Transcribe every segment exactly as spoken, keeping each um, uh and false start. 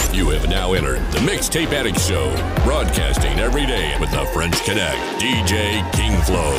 You have now entered the Mixtape Addict Show, broadcasting every day with the French Connect, D J King Flow.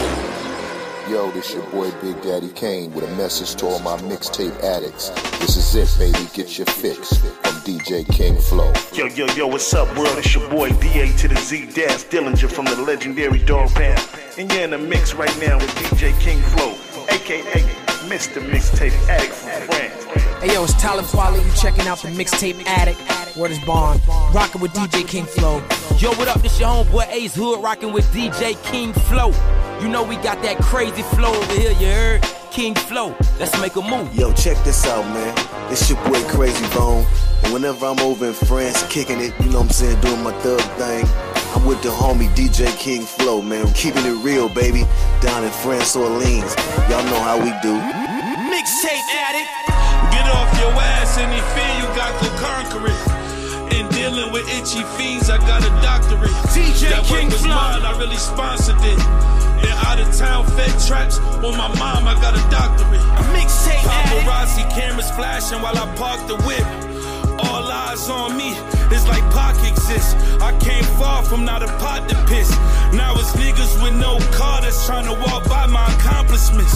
Yo, this your boy Big Daddy Kane with a message to all my mixtape addicts. This is it, baby. Get your fix from D J King Flow. Yo, yo, yo, what's up, world? It's your boy D A to the Z Dash Dillinger from the legendary Dog Pound. And you're in the mix right now with D J King Flow, aka Mister Mixtape Addict from France. Hey yo, it's Tyler Farley. You checking out the Mixtape Addict. Word is Bond. Rocking with D J King Flow. Yo, what up? This your homeboy Ace Hood rocking with D J King Flow. You know we got that crazy flow over here, you heard? King Flow. Let's make a move. Yo, check this out, man. It's your boy Crazy Bone. And whenever I'm over in France kicking it, you know what I'm saying, doing my thug thing, I'm with the homie D J King Flow, man. I'm keeping it real, baby. Down in France, Orleans. Y'all know how we do. Mixtape Addict. Get off your ass, any fear you got, go conquer it. In dealing with itchy fiends, I got a doctorate. D J that King work was Flow. mine, I really sponsored it. In out of town fed traps, on my mom, I got a doctorate. Mixtape Addict. Paparazzi cameras flashing while I park the whip. All eyes on me, it's like Pac exists. I came far from not a pot to piss. Now it's niggas with no car that's trying to walk by my accomplishments.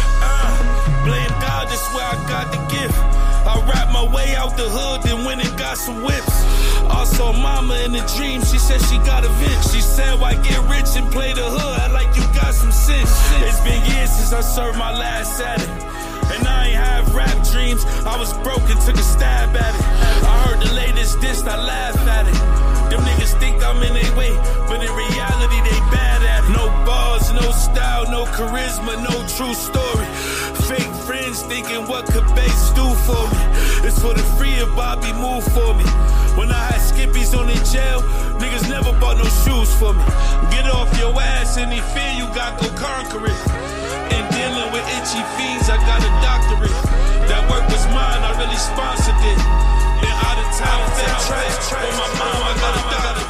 Uh, blame God, that's where I got the gift. I rap my way out the hood, then went and got some whips. Also, mama in the dream, she said she got a vent. She said, why get rich and play the hood? I like you got some sense. It's been years since I served my last addict. And I ain't have rap dreams. I was broke and took a stab at it. I heard the latest diss, I laugh at it. Them niggas think I'm in their way, but in reality they bad at it. No bars, no style, no charisma, no true story. Fake friends thinking what could Bass do for me. It's for the free of Bobby move for me. When I had Skippies on in jail, niggas never bought no shoes for me. Get off your ass, any fear you got, go conquer it. In dealing with itchy fiends, I got a doctorate. That work was mine, I really sponsored it. In out of town, fed trash, on my mom, I got a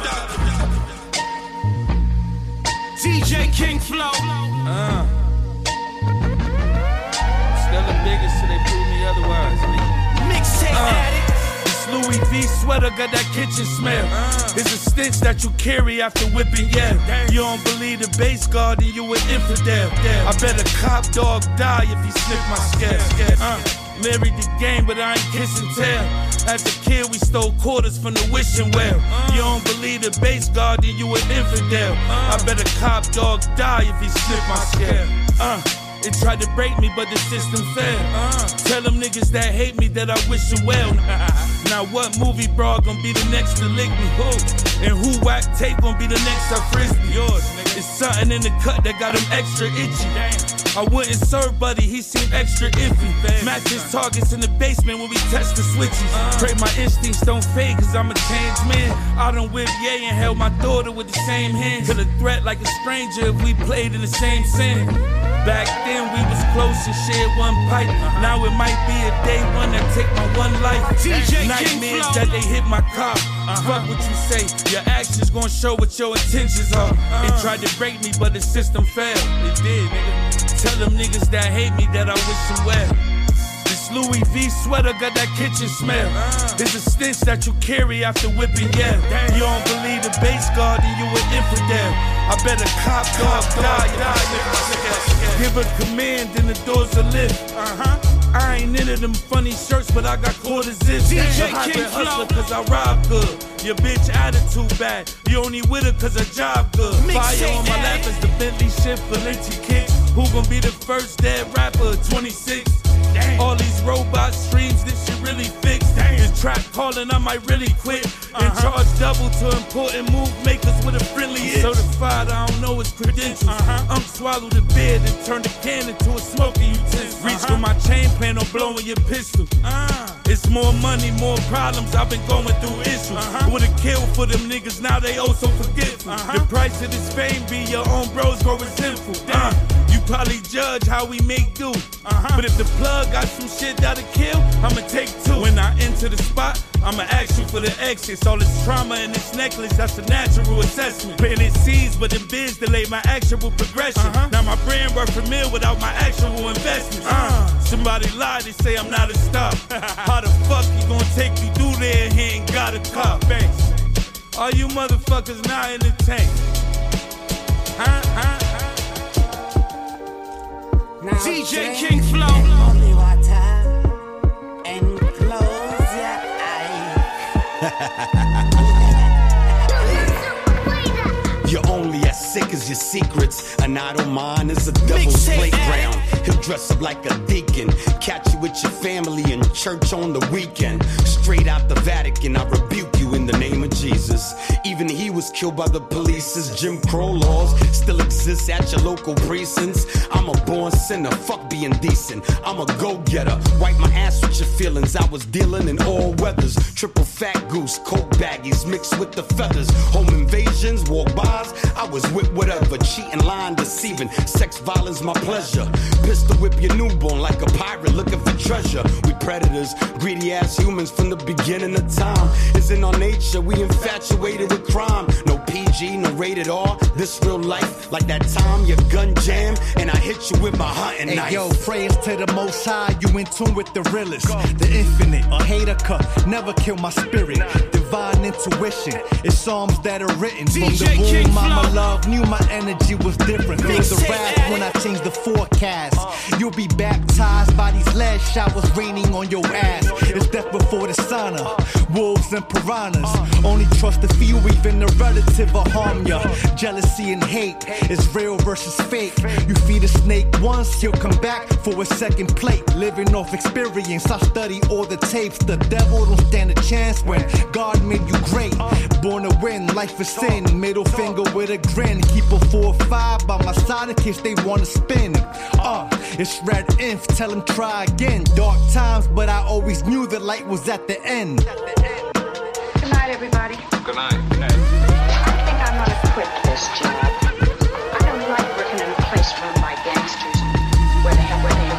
doctorate. D J King Flow. Uh. Still the biggest till they prove me otherwise, nigga. Mixtape Uh. Addict. Louis V sweater got that kitchen smell. Uh, it's a stench that you carry after whipping, yeah. Damn. You don't believe the base guard, then you an infidel. Damn. I bet a cop dog die if he sniff my scale. Uh, married the game, but I ain't kiss and tell. As a kid, we stole quarters from the wishing well. Uh, you don't believe the base guard, then you an infidel. Uh, I bet a cop dog die if he sniff my scale. Uh, It tried to break me, but the system failed. Uh, tell them niggas that hate me that I wish them well. Now what movie broad gon' be the next to lick me? Who? And who whack tape gon' be the next to frisbee? Yours, nigga. It's something in the cut that got him extra itchy. I wouldn't serve Buddy, he seemed extra iffy. Match his targets in the basement when we test the switches. Uh, Pray my instincts don't fade, cause I'm a changed man. I done whipped yay and held my daughter with the same hands. Could a threat like a stranger if we played in the same sin. Back then we was close and shared one pipe. Uh-huh. Now it might be a day one that take my one life. D J Nightmares that they hit my car. Uh-huh. Fuck what you say, your actions gon' show what your intentions are. Uh-huh. It tried to break me, but the system failed. It did, nigga. Tell them niggas that hate me that I wish them well. This Louis V sweater got that kitchen smell. Uh-huh. It's a stench that you carry after whipping, yeah. Damn. You don't believe the base guard, then you an infidel. I bet a cop dog die, die. Give a command, then the doors will lift. Uh-huh. I ain't into them funny shirts, but I got quarters in. D J I King hustler Flow. cause I rob good. Your bitch attitude bad. You only with her cause her job good. Fire on my lap is the Bentley shit, Valenti kicks. Who gon' be the first dead rapper at twenty-six? Damn. All these robot streams, this shit really fixed. Damn. This trap calling, I might really quit. Uh-huh. And charge double to important move makers with a friendly itch. Certified, I don't know his credentials. Uh-huh. I'm swallowed the bed and turned the can into a smoking utensil. Reach uh-huh. for my chain, plan on blowing your pistol. Uh. It's more money, more problems, I've been going through issues. Uh-huh. Would've killed for them niggas, now they oh so forgetful. Uh-huh. The price of this fame be your own bros grow resentful. Uh. You probably judge how we make do. Uh-huh. But if the plug got some shit that'll kill, I'ma take two. When I enter the spot, I'ma ask you for the exits. All this trauma in this necklace, that's a natural assessment. Planting seeds, but in biz delay my actual progression. Uh-huh. Now my brand worth a mil without my actual investments. Uh. Somebody lied, they say I'm not a star. How the fuck you gonna take me through there, he ain't got a car face. All you motherfuckers not entertained. Huh, huh, huh. D J King Flow. Only water and close your eyes. You're only as sick as your secrets. An idle mind is a devil's playground. He'll dress up like a deacon, catch you with your family in church on the weekend. Straight out the Vatican, I rebuke you in the name of Jesus. Even he was killed by the police's Jim Crow laws still exist at your local precincts. I'm a born sinner, fuck being decent. I'm a go-getter, wipe my ass with your feelings. I was dealing in all weathers, triple fat goose, coke baggies mixed with the feathers. Home invasions, walk-bys, I was with whatever. Cheating, lying, deceiving, sex, violence, my pleasure. Pistol whip your newborn like a pirate looking for treasure. We predators, greedy ass humans from the beginning of time. It's in our nature, we infatuated with crime. No P G, no rated R, this real life. Like that time your gun jam and I hit you with my hunting hey, knife. Yo, prayers to the Most High, you in tune with the realest. The infinite, a hater cut, never kill my spirit. Divine intuition, it's psalms that are written. From the womb, mama love, knew my energy was different. Feel the wrath when I change the forecast. You'll be baptized by these lead showers raining on your ass. It's death before the sauna, wolves and piranhas. Only trust the few, even a relative will harm ya. Jealousy and hate is real versus fake. You feed a snake once, he'll come back for a second plate. Living off experience, I study all the tapes. The devil don't stand a chance when God made you great. Born to win, life is sin. Middle finger with a grin. Keep a four or five by my side in case they wanna spin. Uh, it's Red Inf, tell them try again. Dark times, but I always knew the light was at the end. Good night, everybody. Good night. Good night. I think I'm gonna quit this job. I don't like working in a place run by gangsters where they have where they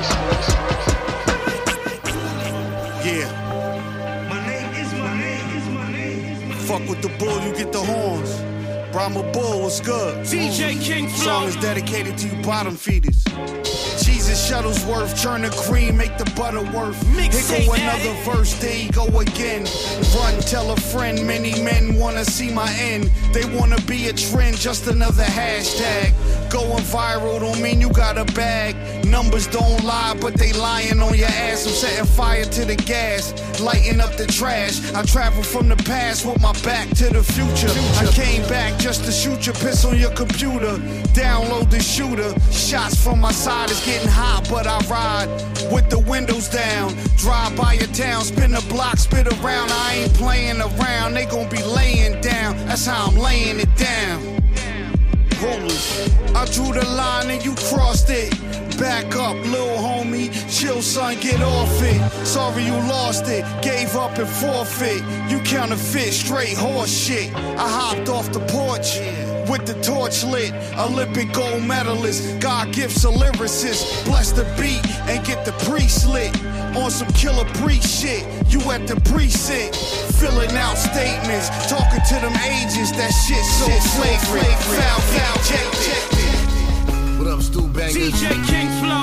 have Yeah. My name is my name is my name. Fuck with the bull, you get the horns. Brahma Bull, what's good? D J King Flow. Song is dedicated to you bottom feeders. Jesus Shuttlesworth, churn the cream, make the butter worth. Here go another verse, there you go again. Run, tell a friend, many men wanna see my end. They wanna be a trend, just another hashtag. Going viral don't mean you got a bag. Numbers don't lie, but they lying on your ass. I'm setting fire to the gas, lighting up the trash. I travel from the past with my back to the future. I came back just to shoot your piss on your computer. Download the shooter. Shots from my side is getting hot, but I ride with the windows down. Drive by your town, spin the block, spit around. I ain't playing around, they gon' be laying down. That's how I'm laying it down. Rollers, I drew the line and you crossed it. Back up, little homie, chill son, get off it. Sorry you lost it, gave up and forfeit. You counterfeit, straight horse shit. I hopped off the porch with the torch lit. Olympic gold medalist, God gifts a lyricist. Bless the beat and get the priest lit. On some killer priest shit, you at the precinct. Filling out statements, talking to them agents. That shit so flagrant. Foul, foul, check, check. What up, Stu Bangers? D J King Flow.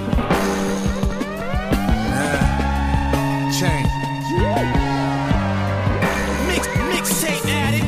Nah. Change. Mix, mixtape addict.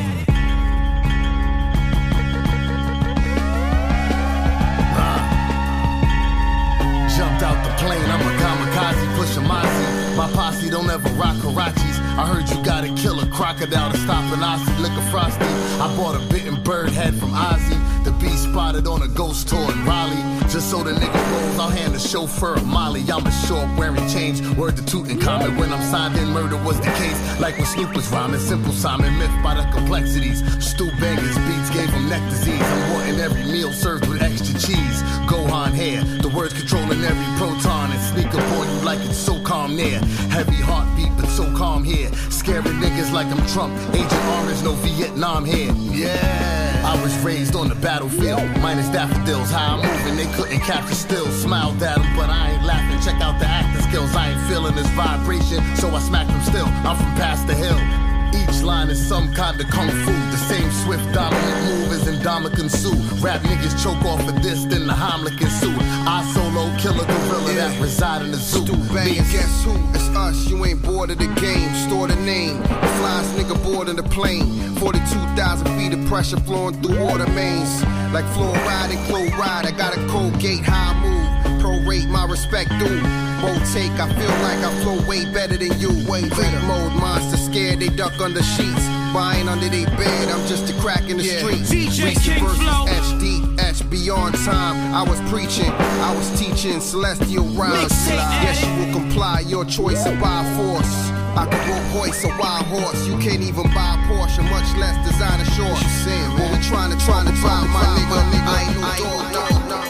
Uh, jumped out the plane, I'm a kamikaze, pushing my seat. My posse don't ever rock Karachis. I heard you got a killer crocodile to stop an Aussie liquor frosty. I bought a bitten bird head from Ozzy. The beast spotted on a ghost tour in Raleigh. Just so the nigga rolls, I'll hand the chauffeur a Molly. I'm a short wearing change, word to Tutankhamun. When I'm signed in, murder was the case. Like when Snoop was rhyming, simple Simon, myth by the complexities. Stu Bangers beats gave him neck disease. I'm wanting every meal served with extra cheese. Gohan hair, the words controlling every proton and sneak up on you like it's so calm there. Heavy heartbeat, but so calm here. Scaring niggas like I'm Trump. Agent Orange, no Vietnam here. Yeah, I was raised on the battlefield, minus daffodils. How I'm moving, they couldn't capture still. Smiled at them, but I ain't laughing. Check out the acting skills. I ain't feeling this vibration, so I smacked them still. I'm from past the hill. Each line is some kind of kung fu. The same swift, dominant move as Indomitian Sue. Rap niggas choke off of this, then the Heimlich ensue. I solo kill a gorilla yeah. that reside in the zoo. Bang, guess who? It's us. You ain't bored of the game. Store the name. The flyest nigga board in the plane. forty-two thousand feet of pressure flowing through water mains. Like fluoride and chloride. I got a cold gate, high move. Prorate my respect due. Rotate, I feel like I flow way better than you. Way better. Mode monster scared, they duck under sheets. Buying under they bed, I'm just a crack in the yeah. streets. D J King Flow. H D, H beyond time. I was preaching, I was teaching celestial rhymes. Yes, you will comply, your choice of by force. I can roll voice a wild horse. You can't even buy a Porsche, much less designer shorts. When we trying to trying to drive my nigga, nigga, I ain't no dog, no, no.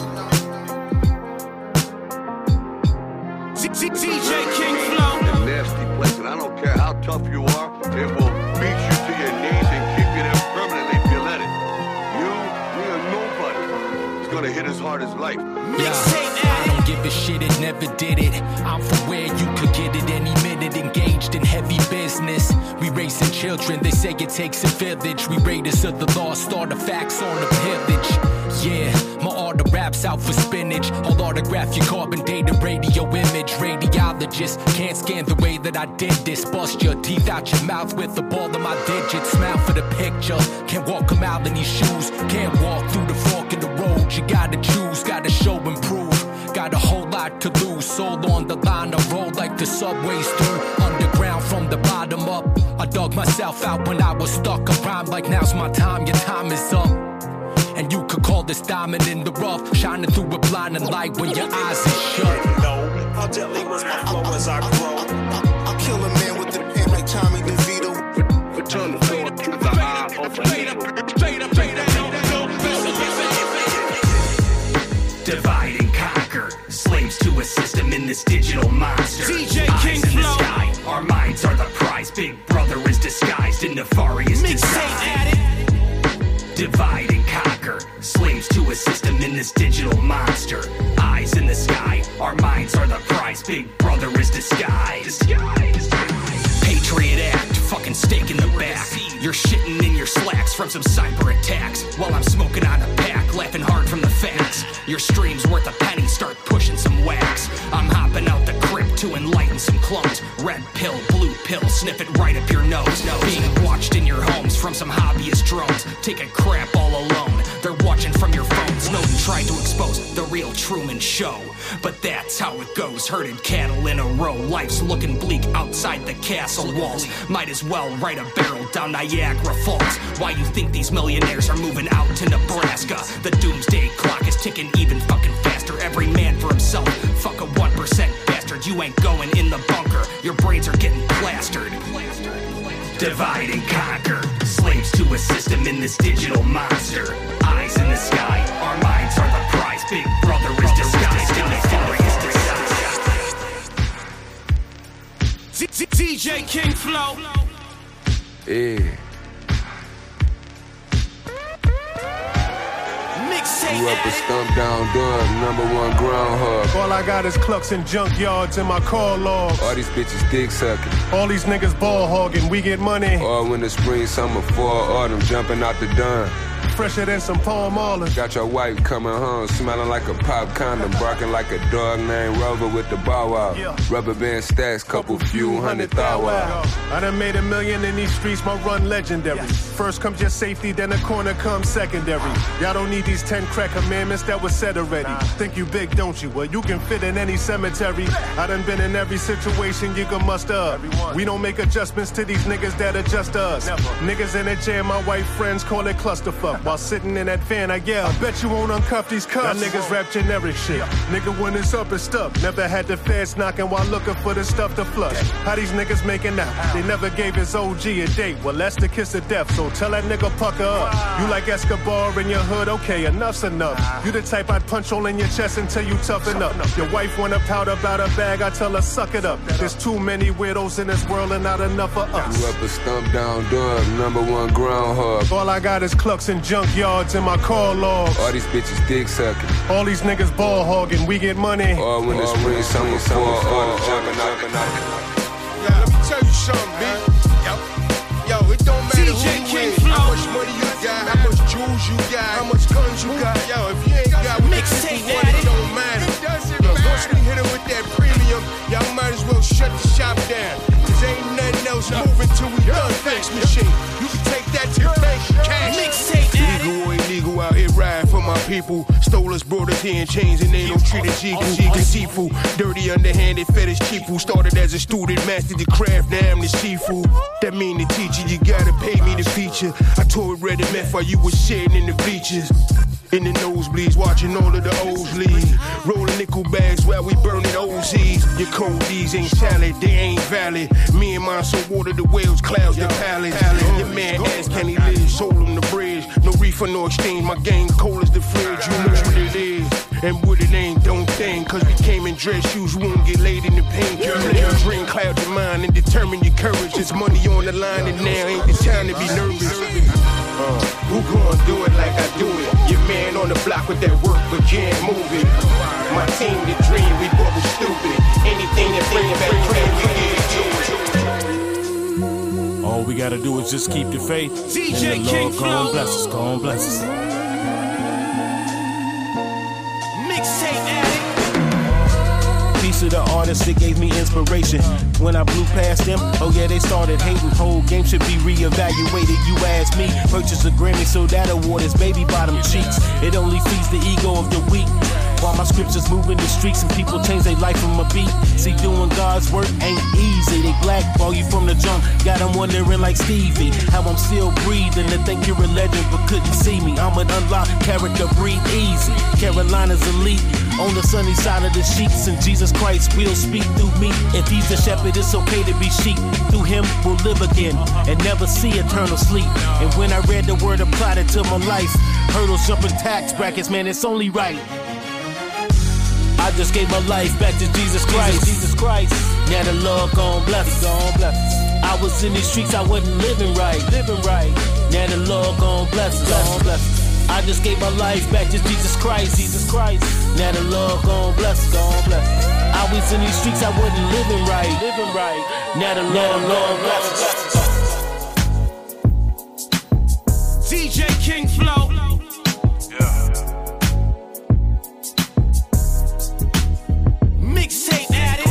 D J King Flow. A nasty place, and I don't care how tough you are, it will beat you to your knees and keep you there permanently if you let it. You, me, or nobody is gonna hit as hard as life. Yeah, I don't give a shit, it never did it. I'm from where you could get it any minute. Engaged in heavy business. We raising children, they say it takes a village. We raiders of the lost artifacts on the pillage. Yeah, my art of rap's out for spinach. I'll autograph your carbon dated radio image. Radiologist can't scan the way that I did this. Bust your teeth out your mouth with the ball of my digits. Smile for the picture. Can't walk a mile in these shoes. Can't walk through the fork in the road. You gotta choose, gotta show and prove. Got a whole lot to lose. Soul on the line, I roll like the subways through. Underground from the bottom up. I dug myself out when I was stuck. I rhyme like now's my time, your time is up. And you could call this diamond in the rough, shining through a blinding light when your eyes are shut. No, how deadly was my flow as I grow? I'll kill a man with the pen like Tommy DeVito. Return the floor to the eye of the needle. Divide and conquer, slaves to a system in this digital monster. D J Eyes King in the Flow. sky, our minds are the prize. Big brother is disguised in nefarious design. Divide and conquer, slaves to a system in this digital monster. Eyes in the sky, our minds are the prize. Big brother is disguised. Patriot Act, fucking stake in the back. You're shitting in your slacks from some cyber attacks. While I'm smoking on a pack, laughing hard from the facts. Your stream's worth a penny, start pushing some wax. I'm hopping out the crypt to enlighten some clones. Red pill, blue pill, sniff it right up your nose. Being watched in your homes from some hobbyist drones. Take a crap all alone, they're watching from your phones. Snowden tried to expose the real Truman Show, but that's how it goes. Herded cattle in a row, life's looking bleak outside the castle walls. Might as well ride a barrel down Niagara Falls. Why you think these millionaires are moving out to Nebraska? The doomsday clock is ticking even fucking faster. Every man for himself, fuck a one percent bastard. You ain't going in the bunker, your brains are getting plastered. Divide and conquer, slaves to a system in this digital monster. Eyes in the sky, our minds are the prize. Big brother is disguised in nefarious design. D J King Flow. Yeah. Grew up a stump down dog, number one groundhog. All I got is clucks and junkyards in my call logs. All these bitches dick sucking. All these niggas ball hogging, we get money. All winter, spring, summer, fall, autumn, jumping out the dawn. Fresher than some Palm Olive. Got your wife coming home, smelling like a pop condom, barking like a dog named Rover with the bow wow. Yeah. Rubber band stacks, couple few hundred thou wow. I done made a million in these streets, my run legendary. Yes. First comes your safety, then the corner comes secondary. Y'all don't need these ten crack commandments that was said already. Nah. Think you big, don't you? Well, you can fit in any cemetery. I done been in every situation you can muster up. We don't make adjustments to these niggas that adjust us. Never. Niggas in the jam, my white friends call it clusterfuck. While sitting in that van, I yell, I bet you won't uncuff these cuffs. Y'all niggas rap generic shit. Yeah. Nigga, when it's up, it's stuck. Never had the feds knocking while looking for the stuff to flush. How these niggas making out? They never gave his O G a date. Well, that's the kiss of death, so tell that nigga pucker up. You like Escobar in your hood? Okay, enough's enough. You the type I'd punch all in your chest until you toughen up. Your wife wanna pout about a bag, I tell her suck it up. There's too many weirdos in this world and not enough for us. Grew up a stump down dog, number one groundhog. All I got is clucks and junkyards in my call logs. All these bitches dick sucking. All these niggas ball hogging, we get money. All winter, spring, summer, fall, autumn, jumping out. Yeah, let me tell you something, B. Yo, yo, moving till we done fax machine. You can take that to your bank, cash. Mixtape Legal or illegal, out here ride for my people. Stole us, brought us here in chains, and they don't treat us equal. Deceitful, dirty, underhanded, fetish cheapful. Started as a student, mastered the craft, now I'm the seafood. That mean the teacher, you gotta pay me the feature. I tore it red and meth while you was sitting in the bleachers. In the nosebleeds, watching all of the O's leave. Rolling nickel bags while we burning O Z's. Your cold D's ain't salad, they ain't valid. Me and mine so water, the whales, clouds, the palace. Your man asked, can he live? Sold him the bridge. No refund, no exchange. My game cold as the fridge. You know what it is. And what it ain't, don't think. Cause we came in dress shoes, we won't get laid in the paint. Your dream, cloud your mind and determine your courage. There's money on the line and now ain't the time to be nervous. Uh, who gon' do it like I do it? Your man on the block with that work but can't move it. My team, the dream, we bubble stupid. Anything that bring back dream, we get to it. All we gotta do is just keep the faith. D J and the King Lord gon' bless us, gon' bless us. Mixtape Addict. Piece of the artist that gave me inspiration. When I blew past them, oh yeah, they started hating. Whole game should be reevaluated. You ask me, purchase a Grammy, so that award is baby bottom cheeks. It only feeds the ego of the weak. While my scriptures move in the streets and people change their life from a beat. See, doing God's work ain't easy. They blackball you from the jump. Got them wondering like Stevie how I'm still breathing. They think you're a legend but couldn't see me. I'm an unlocked character, breathe easy. Carolina's elite. On the sunny side of the sheets, and Jesus Christ will speak through me. If he's the shepherd, it's okay to be sheep. Through him, we'll live again and never see eternal sleep. And when I read the word applied it to my life, hurdles, jumping tax brackets, man, it's only right. I just gave my life back to Jesus Christ. Jesus Christ. Now the Lord gon' bless us. Gon' bless us. I was in these streets, I wasn't living right. Living right. Now the Lord gon' bless us. Gon' bless us. I just gave my life back to Jesus Christ. Jesus Christ. Now the Lord gon' bless us. Gon' bless us. I was in these streets, I wasn't living right. Living right. Now the Lord gon' bless us. D J King Flow. Mixtape Addict.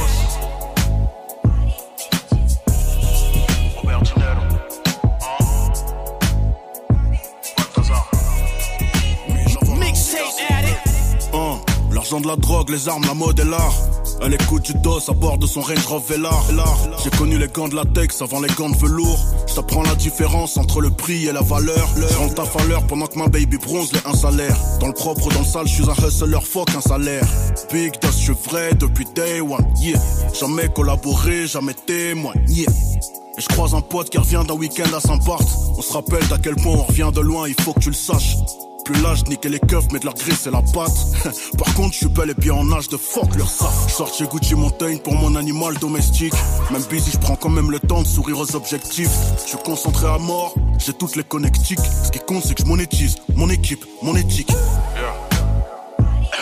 Mixtape Addict. Uh, l'argent de la drogue, les armes, la mode et l'art. Elle écoute du dos à bord de son Range Rover Velar. J'ai connu les gants de latex avant les gants de velours. J't'apprends la différence entre le prix et la valeur. J'rentre taf à l'heure pendant que ma baby bronze les un salaire. Dans le propre, dans le sale, j'suis un hustler, fuck un salaire. Big Das, j'suis vrai depuis day one, yeah. Jamais collaboré, jamais témoin, yeah. Et j'croise un pote qui revient d'un week-end à Saint-Barth. On se rappelle d'à quel point on revient de loin, il faut que tu le saches. Plus l'âge, niquer les keufs, mais de leur gris c'est la pâte. Par contre, je suis bel et bien en âge de fuck leur ça. J'sors chez Gucci Montaigne pour mon animal domestique. Même busy, je prends quand même le temps de sourire aux objectifs. Je suis concentré à mort, j'ai toutes les connectiques. Ce qui compte, c'est que je monétise mon équipe, mon éthique. Yeah.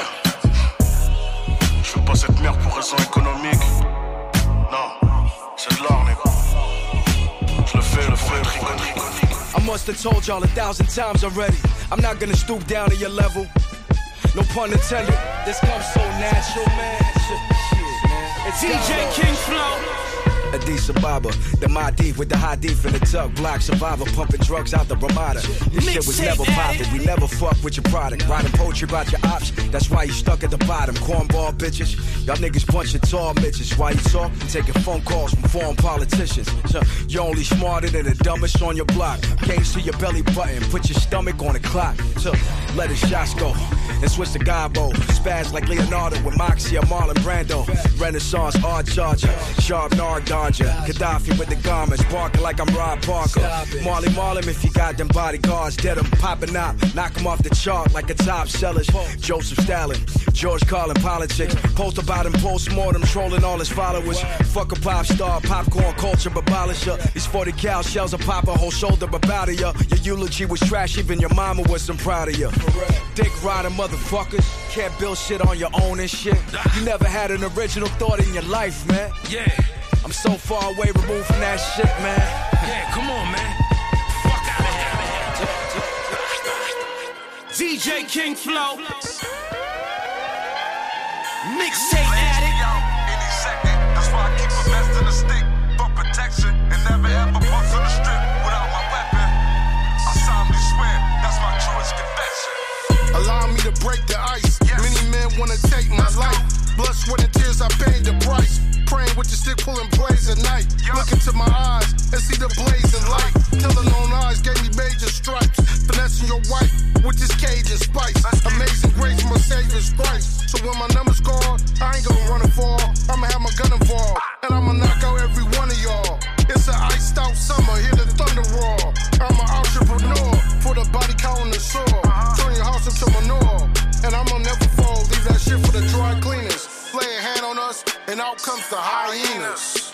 Je fais pas cette merde pour raison économique. Non, c'est de l'art, nègre. Je le fais, le fais, triconique. I must have told y'all a thousand times already. I'm not gonna stoop down to your level. No pun intended. This comes so natural, man. Shit, shit, man. It's D J King Flow. Addis Ababa, the Mahdi with the high deep in the tug. Black survivor pumping drugs out the Ramada. This shit was never poppin'. We never fuck with your product. Writing poetry about your ops. That's why you stuck at the bottom. Cornball bitches. Y'all niggas bunch of tall bitches. Why you talk? Taking phone calls from foreign politicians. So you're only smarter than the dumbest on your block. Gaze to your belly button. Put your stomach on the clock. So let the shots go. And switch to Gabo. Spaz like Leonardo with Moxie or Marlon Brando. Renaissance art charger. Sharp Nard Dodger. Gaddafi with the garments. Barking like I'm Rob Parker. Marley Marlin if you got them bodyguards. Dead them. Popping out. Knock them off the chart like a top seller. Joseph Stalin. George Carlin politics. Post about him. Post-mortem. Trolling all his followers. Fuck a pop star. Popcorn culture. Abolisher. These forty cal shells will pop a whole shoulder about ya. Your eulogy was trash. Even your mama wasn't proud of ya. Dick rider motherfuckers. Can't build shit on your own and shit. You never had an original thought in your life, man. Yeah. I'm so far away removed from that shit, man. Yeah, come on, man. Fuck out of here. D J King Flow. Mixtape Addict. Any second, that's why I keep a vest in the stick for protection. And never ever post on the strip without my weapon. I solemnly swear, that's my truest confession. Allow me to break the ice. Yes. Many men wanna take my Let's life. Go. Blood, sweat, and tears, I paid the price. Praying with the stick, pulling blaze at night. Yep. Look into my eyes and see the blazing light. Killing on eyes gave me major stripes. Finessing your wife with this cage and spice. Amazing grace, my savior's Christ. So when my numbers call, I ain't gonna run and fall. I'ma have my gun involved, and I'ma knock out every one of y'all. It's an iced out summer, hear the thunder roar. I'm an entrepreneur for the body count and the sword. Turn your house into manure, and I'ma never fall. Leave that shit for the dry cleaners. Lay a hand on us, and out comes the hyenas.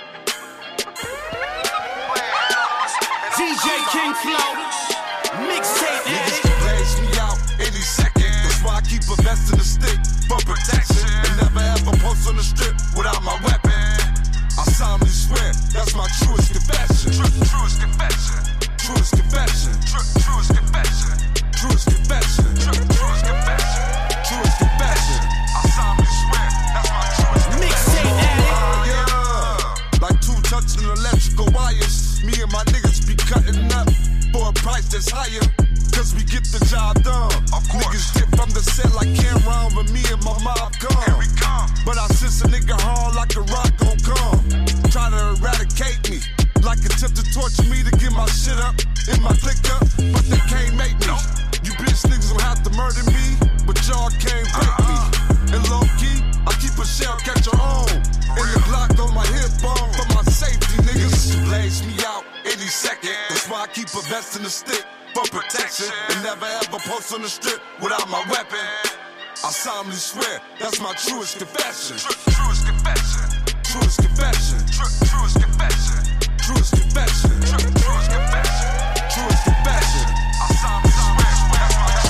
D J King Flow, mixtape niggas can blaze me out any second. That's why I keep a vest in the stick for protection. And never ever post on the strip without my weapon. I solemnly swear, that's my truest confession. Tru- truest confession. Truest confession. Tru- truest confession. Truest confession. Tru- truest confession. Truest confession. I solemnly swear, that's my truest mixtape addict. Uh, yeah. Like two touching electrical wires. Me and my niggas be cutting up for a price that's higher. Cause we get the job done. Of course. Niggas dip from the set like Cameron, but me and my mob come. Here we come. But I sense a nigga hard like a rock gon' come. Try to eradicate me, like attempt to torture me to get my shit up in my click up, but they can't make me. You bitch niggas gon' have to murder me, but y'all can't break me. And low key, I keep a shell catcher on, and the Glock on my hip bone for my safety. Niggas blaze me out any second. That's why I keep a vest in the stick for protection, and never ever post on the strip without my weapon. I solemnly swear, that's my truest confession. Tru- truest confession. Truest confession. Tru- truest confession. Truest confession. Tru- truest confession. Truest confession. I solemnly swear,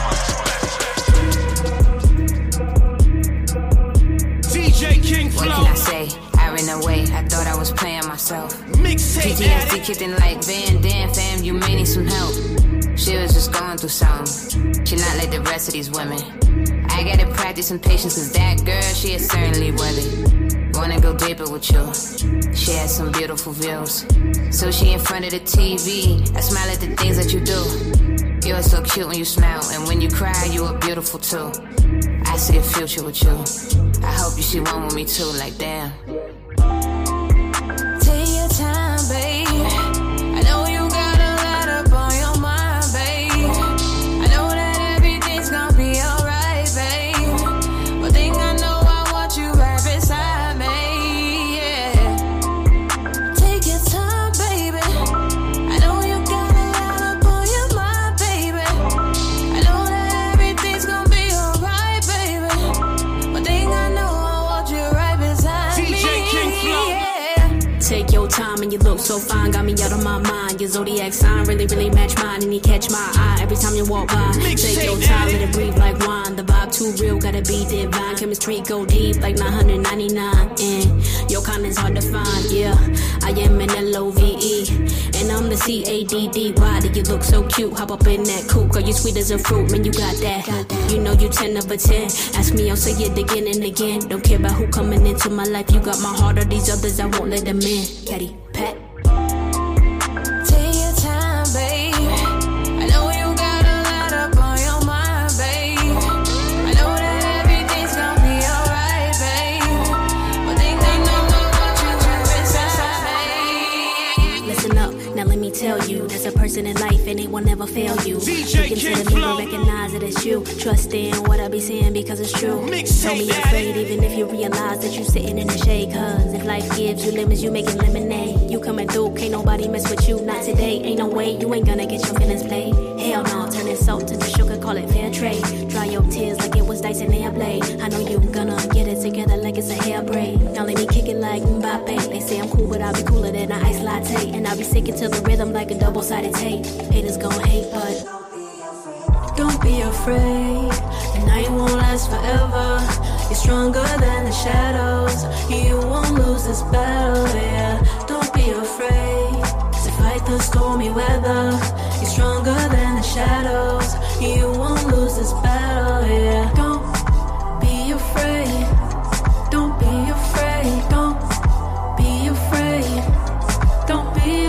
that's my truest confession. D J King Flow. What can I say? I ran away. I thought I was playing myself. Mixtape P T S D kicking like Van Damme, fam. You may need some help. She was just going through something. She not like the rest of these women. I gotta practice some patience, cause that girl, she is certainly worthy. Wanna go deeper with you. She has some beautiful views. So she in front of the T V. I smile at the things that you do. You're so cute when you smile, and when you cry, you are beautiful too. I see a future with you. I hope you see one with me too, like damn. Take your time, babe. I know you got a lot up on your mind, babe. I know that everything's gonna be alright, babe. One thing I know, I want you right beside me, yeah. Take your time, baby. I know you got a lot up on your mind, baby. I know that everything's gonna be alright, baby. One thing I know, I want you right beside me, D J King Flow, yeah. Take your time and you look so fine, got me out of my mind. Your zodiac sign really, really match mine, and you catch my eye every time you walk by. Take your time, let it breathe like wine. The vibe too real, gotta be divine. Chemistry go deep like nine ninety-nine. And your kind is hard to find, yeah. I am an L O V E, and I'm the C A D D. Why do you look so cute? Hop up in that coupe, girl, you sweet as a fruit, man, you got that. You know you ten over ten. Ask me, I'll say it again and again. Don't care about who coming into my life. You got my heart, or these others, I won't let them in. Caddy, pat. Take your time, babe. I know you got a lot up on your mind, babe. I know that everything's gonna be alright, babe. But think I know what you do inside me. Listen up, now let me tell you, there's a person in life and it will never fail you. Look into the mirror, recognize that it's you. Trust in what I be saying because it's true. Don't be afraid even if you realize that you sitting in the shade. Cause if life gives you lemons, you making lemonade. You coming through, can't nobody mess with you. Not today, ain't no way, you ain't gonna get your feelings played. Hell no, turn it salt to the sugar, call it fair trade. Dry your tears like it was Dyson Airblade. I know you gonna get it together like it's a hair braid. Now let me kick it like Mbappe. They say I'm cool, but I'll be cooler than an ice latte. And I'll be sticking to the rhythm like a double-sided tape. Haters gon' hate, but don't be afraid. The night won't last forever. You're stronger than the shadows. You won't lose this battle, yeah. Don't be afraid to fight the stormy weather. You're stronger than the shadows. You won't lose this battle, yeah. Don't be afraid. Don't be afraid. Don't be afraid. Don't be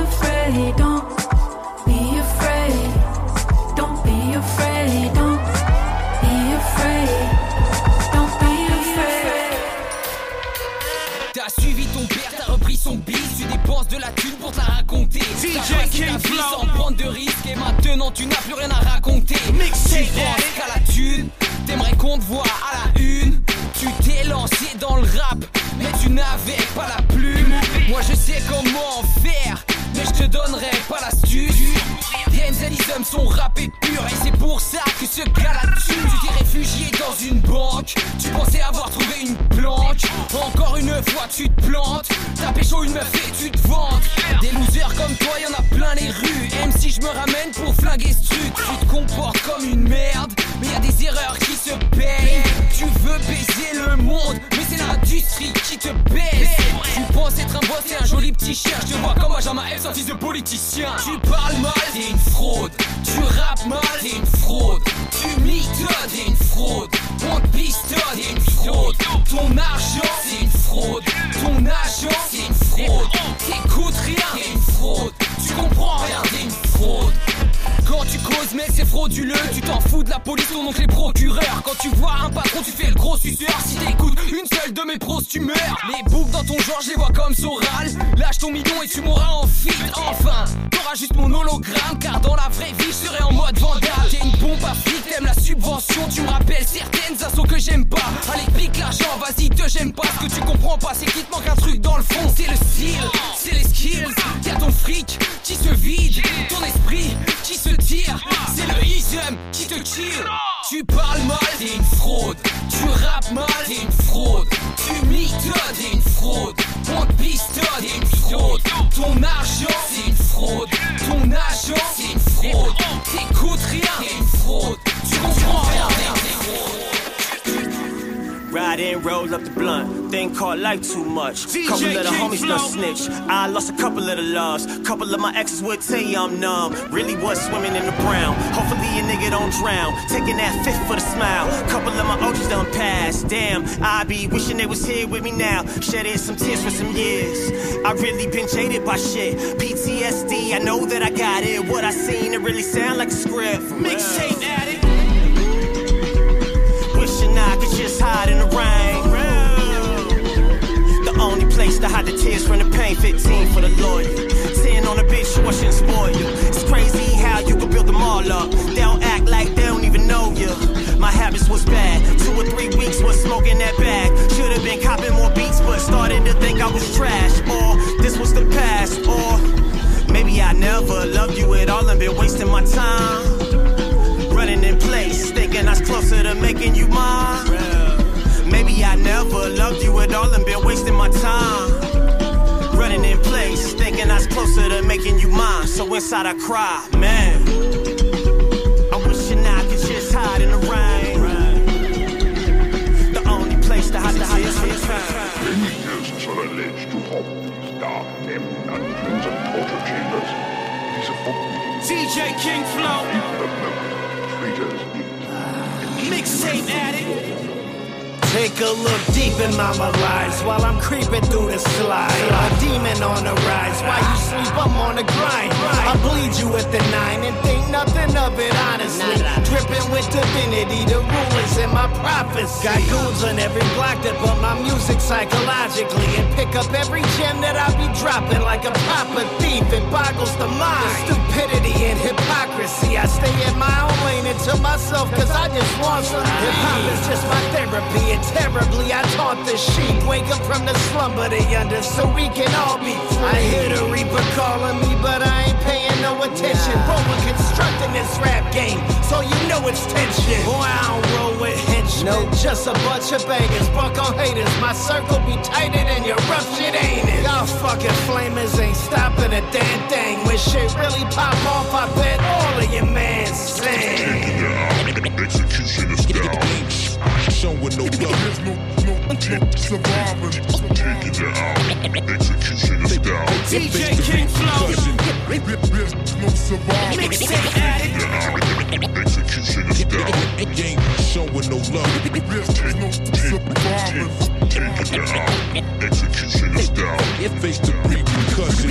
de la thune pour te la raconter. D J King Flow sans prendre de risques et maintenant tu n'as plus rien à raconter. Tu penses qu'à la thune, t'aimerais qu'on te voit à la une. Tu t'es lancé dans le rap, mais tu n'avais pas la plume. Moi je sais comment faire, mais je te donnerai pas l'astuce. Yenzelism, son rap est pur et c'est pour ça que ce gars la tue. Tu t'es réfugié dans une banque, tu pensais avoir trouvé une planque. Encore une fois tu te plantes, t'as pécho une meuf et tu te vantes. Des losers comme toi y'en a plein les rues. Même si je me ramène pour flinguer ce truc, tu te comportes comme une merde, mais y'a des erreurs qui se payent. Tu veux baiser le monde, mais c'est l'industrie qui te baise. Tu penses être un boss et un joli petit chien. Je te vois comme Benjamin F, un fils de politicien. Tu parles mal, t'es une fraude. Tu rappes mal, t'es une fraude. Tu mitonnes, t'es une fraude. On te pistonne, t'es une fraude. Ton argent, c'est une fraude. Ton agent, c'est une fraude. T'écoutes rien, t'es une fraude. Tu comprends rien, t'es une fraude. Quand tu causes mec c'est frauduleux, tu t'en fous de la police, ton oncle est procureur. Quand tu vois un patron tu fais le gros suceur. Si t'écoutes une seule de mes pros tu meurs. Les boucles dans ton genre je les vois comme Soral. Lâche ton million et tu mourras en fit. Enfin, t'auras juste mon hologramme, car dans la vraie vie je serai en mode vandale. T'es une pompe à fric, t'aimes la subvention. Tu me rappelles certaines assos que j'aime pas. Allez pique l'argent, vas-y te j'aime pas. Ce que tu comprends pas c'est qu'il te manque un truc dans le fond. C'est le style, c'est les skills. Y'a ton fric qui se vide, ton esprit qui se tire. C'est le ism qui te tire. Tu parles mal, t'es une fraude. Tu rappes mal, t'es une fraude. Tu mitonnes, t'es une fraude. On te pistonne, t'es une fraude. Ton argent, c'est une fraude. Ton agent, c'est une fraude. T'écoutes rien, t'es une fraude. Tu comprends rien, t'es une fraude. Ride in, roll up the blunt. Thing called life too much. Couple of the homies done snitch. I lost a couple of the loves. Couple of my exes would tell you I'm numb. Really was swimming in the brown. Hopefully a nigga don't drown. Taking that fifth for the smile. Couple of my O Gs done passed. Damn, I be wishing they was here with me now. Shedding some tears for some years. I really been jaded by shit. P T S D, I know that I got it. What I seen, it really sound like a script. Mixtape addict. Wishing I could just hide in the rain. The only place to hide the tears from the pain. Fifteen for the lawyer. Ten on the bitch, you I shouldn't spoil you. It's crazy how you can build them all up. They don't act like they don't even know you. My habits was bad. Two or three weeks was smoking that bag. Should've been copping more beats, but started to think I was trash. Or this was the past. Or maybe I never loved you at all and been wasting my time. Running in place, thinking I was closer to making you mine. Maybe I never loved you at all and been wasting my time. Running in place, thinking I was closer to making you mine. So inside I cry, man. I'm wishing I could just hide in the rain. The only place to hide the tears from the pain. Many persons are alleged to hold dark them dungeons and torture chambers. These are forbidden. D J King Flow. Mixtape addict. Take a look deep in mama lies while I'm creeping through the slide. A demon on the rise. While you sleep, I'm on the grind. I bleed you with the nine and think nothing of it, honestly. Dripping with divinity, the rulers in my prophecy. Got goons on every block that bump my music psychologically and pick up every gem that I be dropping like a proper thief. It boggles the mind. The stupidity and hypocrisy. I stay in my own lane and to myself cause I just want some hip hop is just my therapy. Terribly, I taught the sheep. Wake up from the slumber they under so we can all be free. I hear the reaper calling me, but I ain't paying no attention. Roller constructing this rap game, so you know it's tension. Boy, I don't roll with henchmen. No, just a bunch of bangers. Buck on haters. My circle be tighter than your rough shit, ain't it? Y'all fucking flamers ain't stopping a damn thing. When shit really pop off, I bet all of your mans sing. Execution is down. Showing no love, no, no, surviving. Taking it out. Execution is down. D J King Flow. No surviving. Mixtape addict. Execution is down. Ain't showing no love. No surviving. Taking it out. Execution is down. Face the repercussion.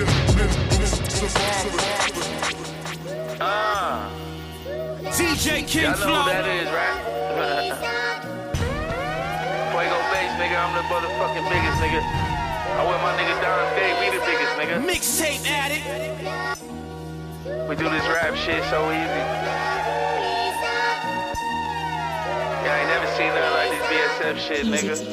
Ah. D J King Flow. Y'all know who that is, right? Fuego bass, nigga. I'm the motherfucking biggest, nigga. I with my nigga Don Day, we the biggest nigga. Mixtape Addict. We do this rap shit so easy. Yeah, I ain't never seen nothing like this B S F shit,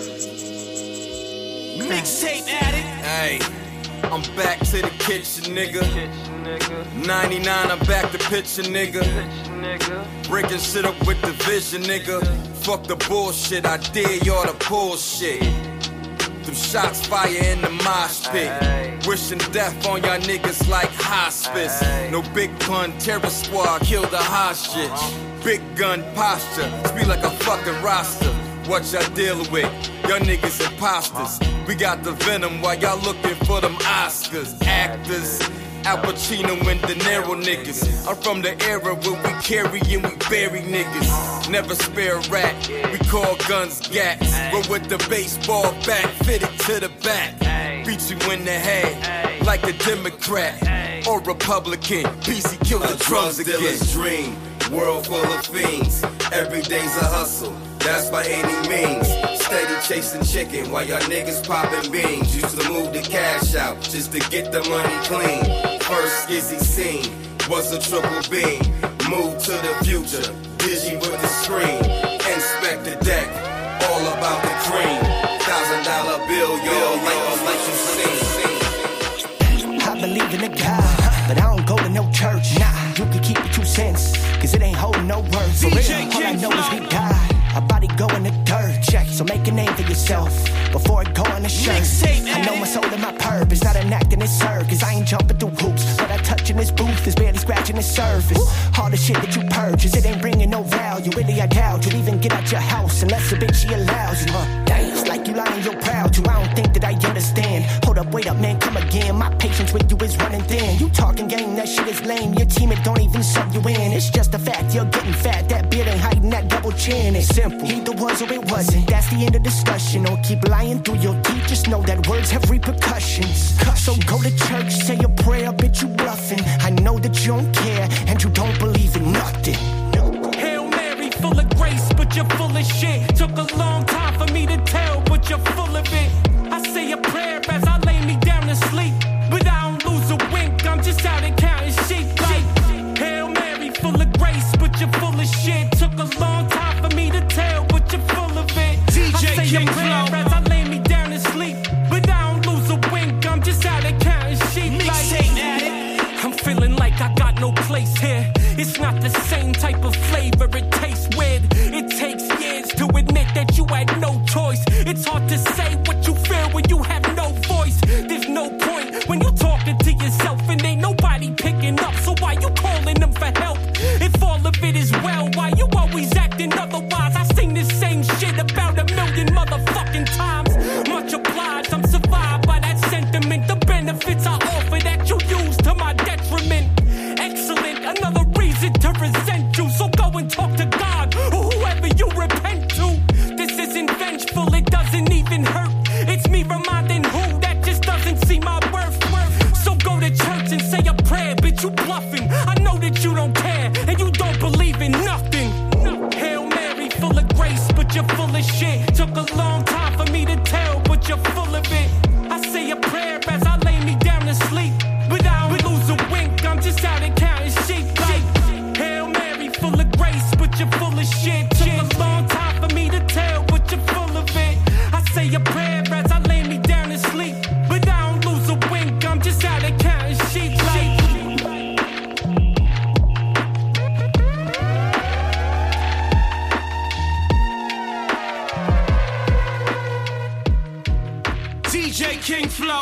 nigga. Mixtape Addict. Hey, I'm back to the kitchen, nigga. ninety-nine, I'm back to picture, nigga. Breaking shit up with the vision, nigga. Fuck the bullshit, I dare y'all to bullshit. Them shots fire in the mosh pit. Wishing death on y'all niggas like hospice. No big pun, terror squad, kill the hostage. Big gun posture, speak like a fucking roster. What y'all dealing with? Y'all niggas imposters. We got the venom while y'all looking for them Oscars. Actors, Al Pacino and De Niro niggas. I'm from the era where we carry and we bury niggas. Never spare a rat, we call guns gats. But with the baseball bat fitted to the back. Beat you in the head, like a Democrat or Republican. P C kill the drums again. Dream, world full of fiends. Every day's a hustle, that's by any means. Steady chasing chicken while y'all niggas popping beans. Used to move the cash out just to get the money clean. First skizzy scene was a triple beam. Move to the future, digi with the screen. Inspect the deck, all about the cream. Thousand dollar bill, yo, like like you seen. I believe in a God, but I don't go to no church. Nah, you can keep your two cents, cause it ain't holding no words. For real, all I know is we died. Our body go in the dirt, check. So make a name for yourself before it go on the shirt. I know my soul and my purpose, not an act in this circus. I ain't jumping through hoops, but I touch in this booth is barely scratching the surface. All the shit that you purchase, it ain't bringing no value. Really, I doubt you'll even get out your house unless a bitch she allows you. Huh? Damn, it's like you lying, you're proud to. I don't think that I understand. Hold up, wait up, man, come again. My patience with you is running thin. You talking game, that shit is lame. Your team, it don't even sub you in. It's just a fact, you're getting fat. That beard ain't hiding that double chin. It's simple. Either was or it wasn't. That's the end of discussion. Don't keep lying through your teeth. Just know that words have repercussions. So go to church, say a prayer, bitch, you bluffing. I know that you don't care and you don't believe in nothing. Hail Mary, full of grace, but you're full of shit. Took a long time for me to tell, but you're full of it. I say a prayer as I lay me down to sleep, but I don't lose a wink. I'm just out and counting sheep. Like, Hail Mary, full of grace, but you're full of shit. Took a long time for me to tell, but you're full of it. I say a prayer as I lay me down to sleep, but I don't lose a wink. I'm just out and counting sheep. Like, I'm feeling like I got no place here. It's not the same type of flavor, it tastes weird. It takes years to admit that you had no choice. It's hard to say what you feel when you have no voice. There's no point when you're talking to yourself and ain't nobody picking up. So why you calling them for help? If all of it is well, why you always acting otherwise? I sing this same shit about a million motherfucking times. Much obliged, I'm survived by that sentiment. The benefits I offer that you use to my detriment. Excellent, another reason to resent you. So go and talk to God or whoever you repent to. This isn't vengeful, it doesn't even hurt. It's me reminding who that just doesn't see my worth. So go to church and say a prayer, bitch, you bluffing. I know that you don't care and you don't believe in nothing. Hail Mary, full of grace, but you're full of shit. Took a long time for me to tell, but you're full of it. I say a prayer as I lay me down to sleep, but I don't lose a wink. I'm just out and counting sheep. Like, Hail Mary, full of grace, but you're full of shit. Took a long time for me to tell, but you're full of it. I say a prayer as I lay me down to sleep, but I don't lose a wink. I'm just out and counting sheep. Like, D J King Flow,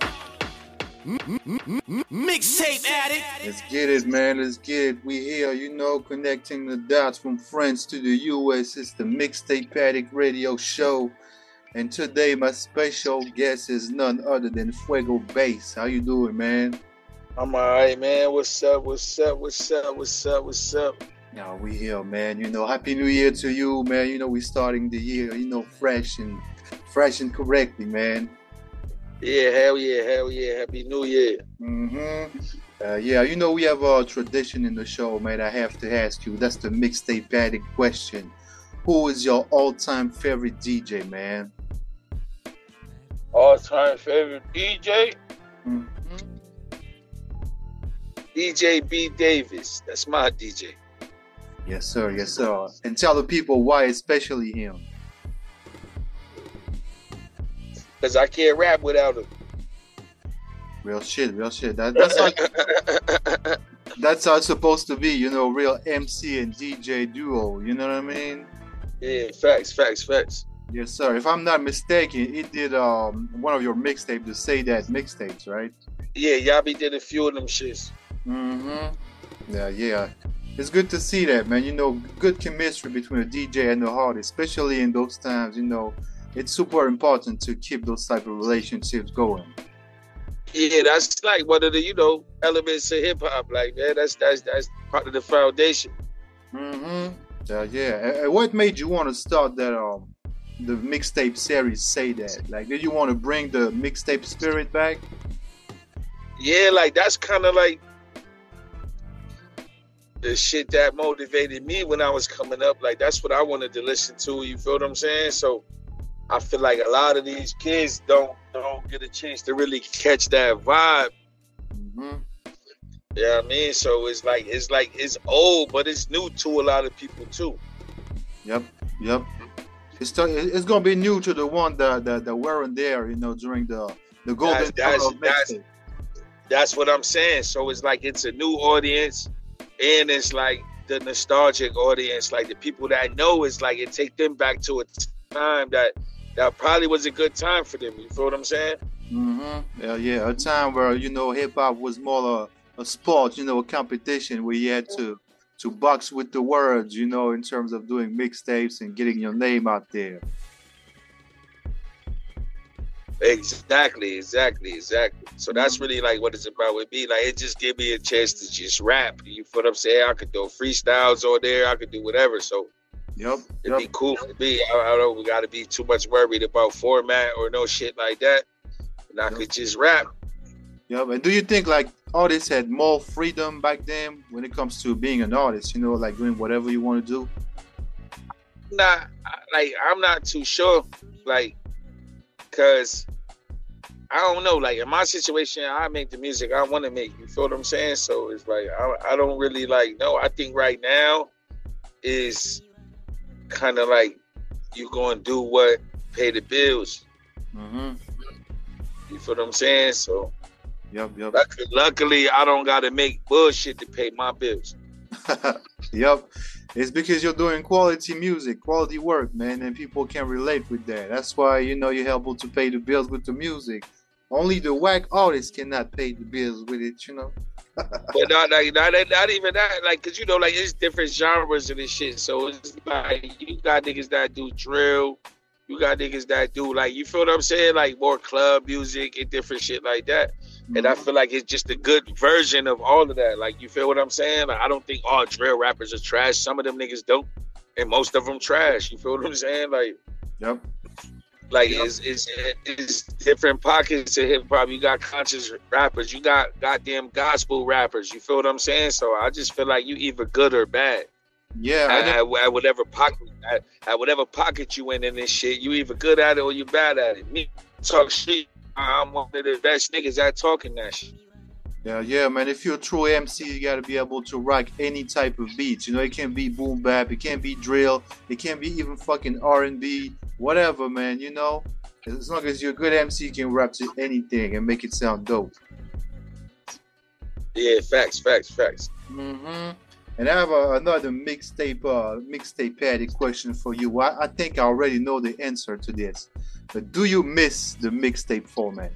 Mixtape Addict. Let's get it, man. Let's get it. We here, you know, connecting the dots from France to the U S. It's the Mixtape Addict Radio Show. And today, my special guest is none other than Fuego Bass. How you doing, man? I'm all right, man. What's up? What's up? What's up? What's up? What's up? Now we here, man. You know, Happy New Year to you, man. You know, we starting the year, you know, fresh and fresh and correctly, man. Yeah, hell yeah, hell yeah. Happy New Year. Mm-hmm. Uh, yeah, you know, we have a tradition in the show, man. I have to ask you. That's the Mixtape Addict question. Who is your all-time favorite D J, man? All-time favorite D J? Mm-hmm. D J B Davis. That's my D J. Yes, sir. Yes, sir. And tell the people why, especially him. Because I can't rap without him. Real shit, real shit. That, that's how that's how it's supposed to be, you know, real M C and D J duo. You know what I mean? Yeah, facts, facts, facts. Yes, sir. If I'm not mistaken, it did um one of your mixtapes, the Say That mixtapes, right? Yeah, Yabi did a few of them shits. Mm-hmm. Yeah, yeah. It's good to see that, man. You know, good chemistry between a D J and the artist, especially in those times. You know, it's super important to keep those type of relationships going. Yeah, that's like one of the, you know, elements of hip hop. Like, man, that's that's that's part of the foundation. Mm-hmm. Yeah, yeah. And what made you want to start that um the mixtape series? Say That. Like, did you want to bring the mixtape spirit back? Yeah, like that's kind of like the shit that motivated me when I was coming up. Like, that's what I wanted to listen to. You feel what I'm saying? So I feel like a lot of these kids don't don't get a chance to really catch that vibe. Mm-hmm. You know what I mean? So it's like it's like it's old, but it's new to a lot of people too. Yep, yep. It's t- it's gonna be new to the one that that, that weren't there, you know, during the the golden that's, era that's, that's, that's what I'm saying. So it's like it's a new audience, and it's like the nostalgic audience, like the people that know. It's like it take them back to a time that that probably was a good time for them. You feel what I'm saying? Mm-hmm. Yeah, yeah. A time where, you know, hip hop was more a, a sport, you know, a competition where you had to to box with the words, you know, in terms of doing mixtapes and getting your name out there. Exactly, exactly, exactly. So that's really like what it's about with me. Like, it just gave me a chance to just rap. You feel what I'm saying? I could do freestyles on there. I could do whatever. So yep, it'd yep. be cool for me. I, I don't we got to be too much worried about format or no shit like that. And I yep. could just rap. Yeah, but do you think like artists had more freedom back then when it comes to being an artist? You know, like doing whatever you want to do. Nah, like I'm not too sure. Like, cause I don't know. Like in my situation, I make the music I want to make. You feel what I'm saying? So it's like I, I don't really like. No, I think right now is kind of like you going to do what pay the bills. Mm-hmm. You feel what I'm saying? So. Yep, yep. Luckily, I don't got to make bullshit to pay my bills. Yep. It's because you're doing quality music, quality work, man, and people can relate with that. That's why, you know, you're able to pay the bills with the music. Only the whack artists cannot pay the bills with it, you know? But not, like, not, not even that. Like, because, you know, like, it's different genres of this shit. So it's like, you got niggas that do drill. You got niggas that do, like, you feel what I'm saying? Like, more club music and different shit like that. And I feel like it's just a good version of all of that. Like, you feel what I'm saying? Like, I don't think all drill rappers are trash. Some of them niggas don't. And most of them trash. You feel what I'm saying? Like, yep. Like, yep. It's, it's, it's different pockets of hip hop. You got conscious rappers. You got goddamn gospel rappers. You feel what I'm saying? So I just feel like you either good or bad. Yeah. At, at, at whatever pocket, at, at whatever pocket you in in this shit, you either good at it or you bad at it. Me talk shit. I'm one of the best niggas at talking that shit. Yeah, yeah, man. If you're a true M C, you gotta be able to rock any type of beats. You know, it can be boom bap, it can be drill, it can be even fucking R and B, whatever, man. You know, as long as you're a good M C, you can rap to anything and make it sound dope. Yeah, facts, facts, facts. Mm-hmm. And I have a, another mixtape, uh, mixtape Patty question for you. I, I think I already know the answer to this. But do you miss the mixtape format?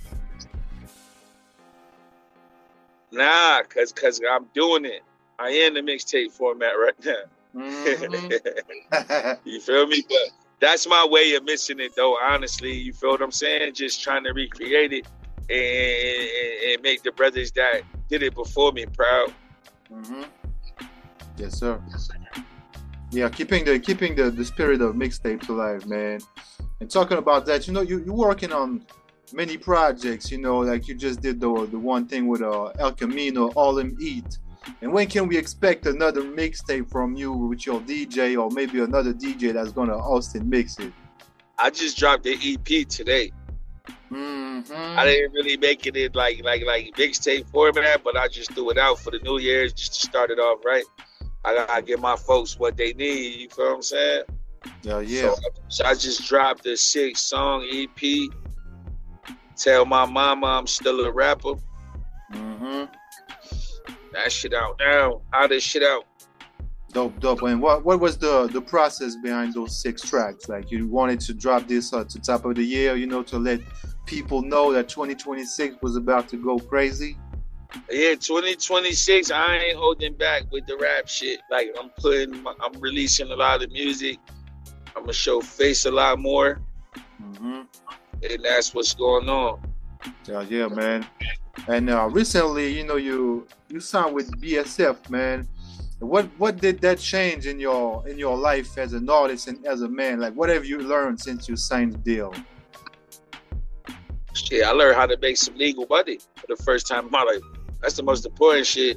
Nah, cause cause I'm doing it. I am the mixtape format right now. Mm-hmm. You feel me? But that's my way of missing it, though. Honestly, you feel what I'm saying? Just trying to recreate it and, and, and make the brothers that did it before me proud. Mm-hmm. Yes, sir. Yeah, keeping the keeping the, the spirit of mixtapes alive, man. And talking about that, you know, you, you're working on many projects, you know, like you just did the the one thing with uh, El Camino, All Him Eat. And when can we expect another mixtape from you with your D J or maybe another D J that's going to host and mix it? I just dropped the E P today. Mm-hmm. I didn't really make it in like like like mixtape format, but I just threw it out for the New Year's just to start it off right. I gotta give my folks what they need. You feel what I'm saying? Yeah, yeah. So, so I just dropped a six song E P. Tell my mama I'm still a rapper. Mm-hmm. That shit out now. How this shit out? Dope, dope. And what what was the the process behind those six tracks? Like you wanted to drop this at the top of the year, you know, to let people know that twenty twenty-six was about to go crazy. Yeah, twenty twenty-six. I ain't holding back with the rap shit. Like I'm putting, I'm releasing a lot of music. I'm gonna show face a lot more, mm-hmm. and that's what's going on. Yeah, yeah, man. And uh, recently, you know, you you signed with B S F, man. What what did that change in your in your life as an artist and as a man? Like, what have you learned since you signed the deal? Shit, I learned how to make some legal money for the first time in my life. That's the most important shit.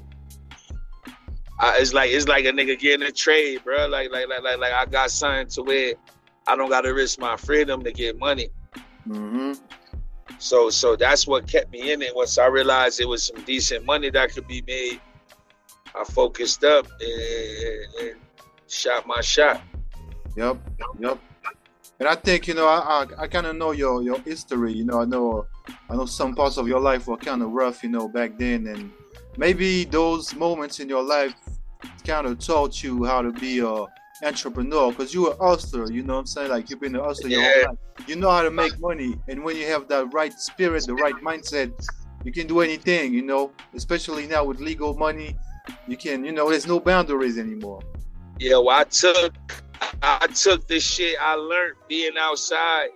I, it's like it's like a nigga getting a trade, bro. Like like like like like I got signed to where I don't gotta risk my freedom to get money. Mm-hmm. So so that's what kept me in it. Once I realized it was some decent money that could be made, I focused up and, and shot my shot. Yep, yep. And I think, you know, I I, I kind of know your, your history. You know, I know I know some parts of your life were kind of rough, you know, back then. And maybe those moments in your life kind of taught you how to be a entrepreneur, because you were a hustler, you know what I'm saying? Like, you've been a hustler yeah. your whole life. You know how to make money. And when you have that right spirit, the right mindset, you can do anything, you know, especially now with legal money. You can, you know, there's no boundaries anymore. Yeah, well, I took, I took this shit I learned being outside,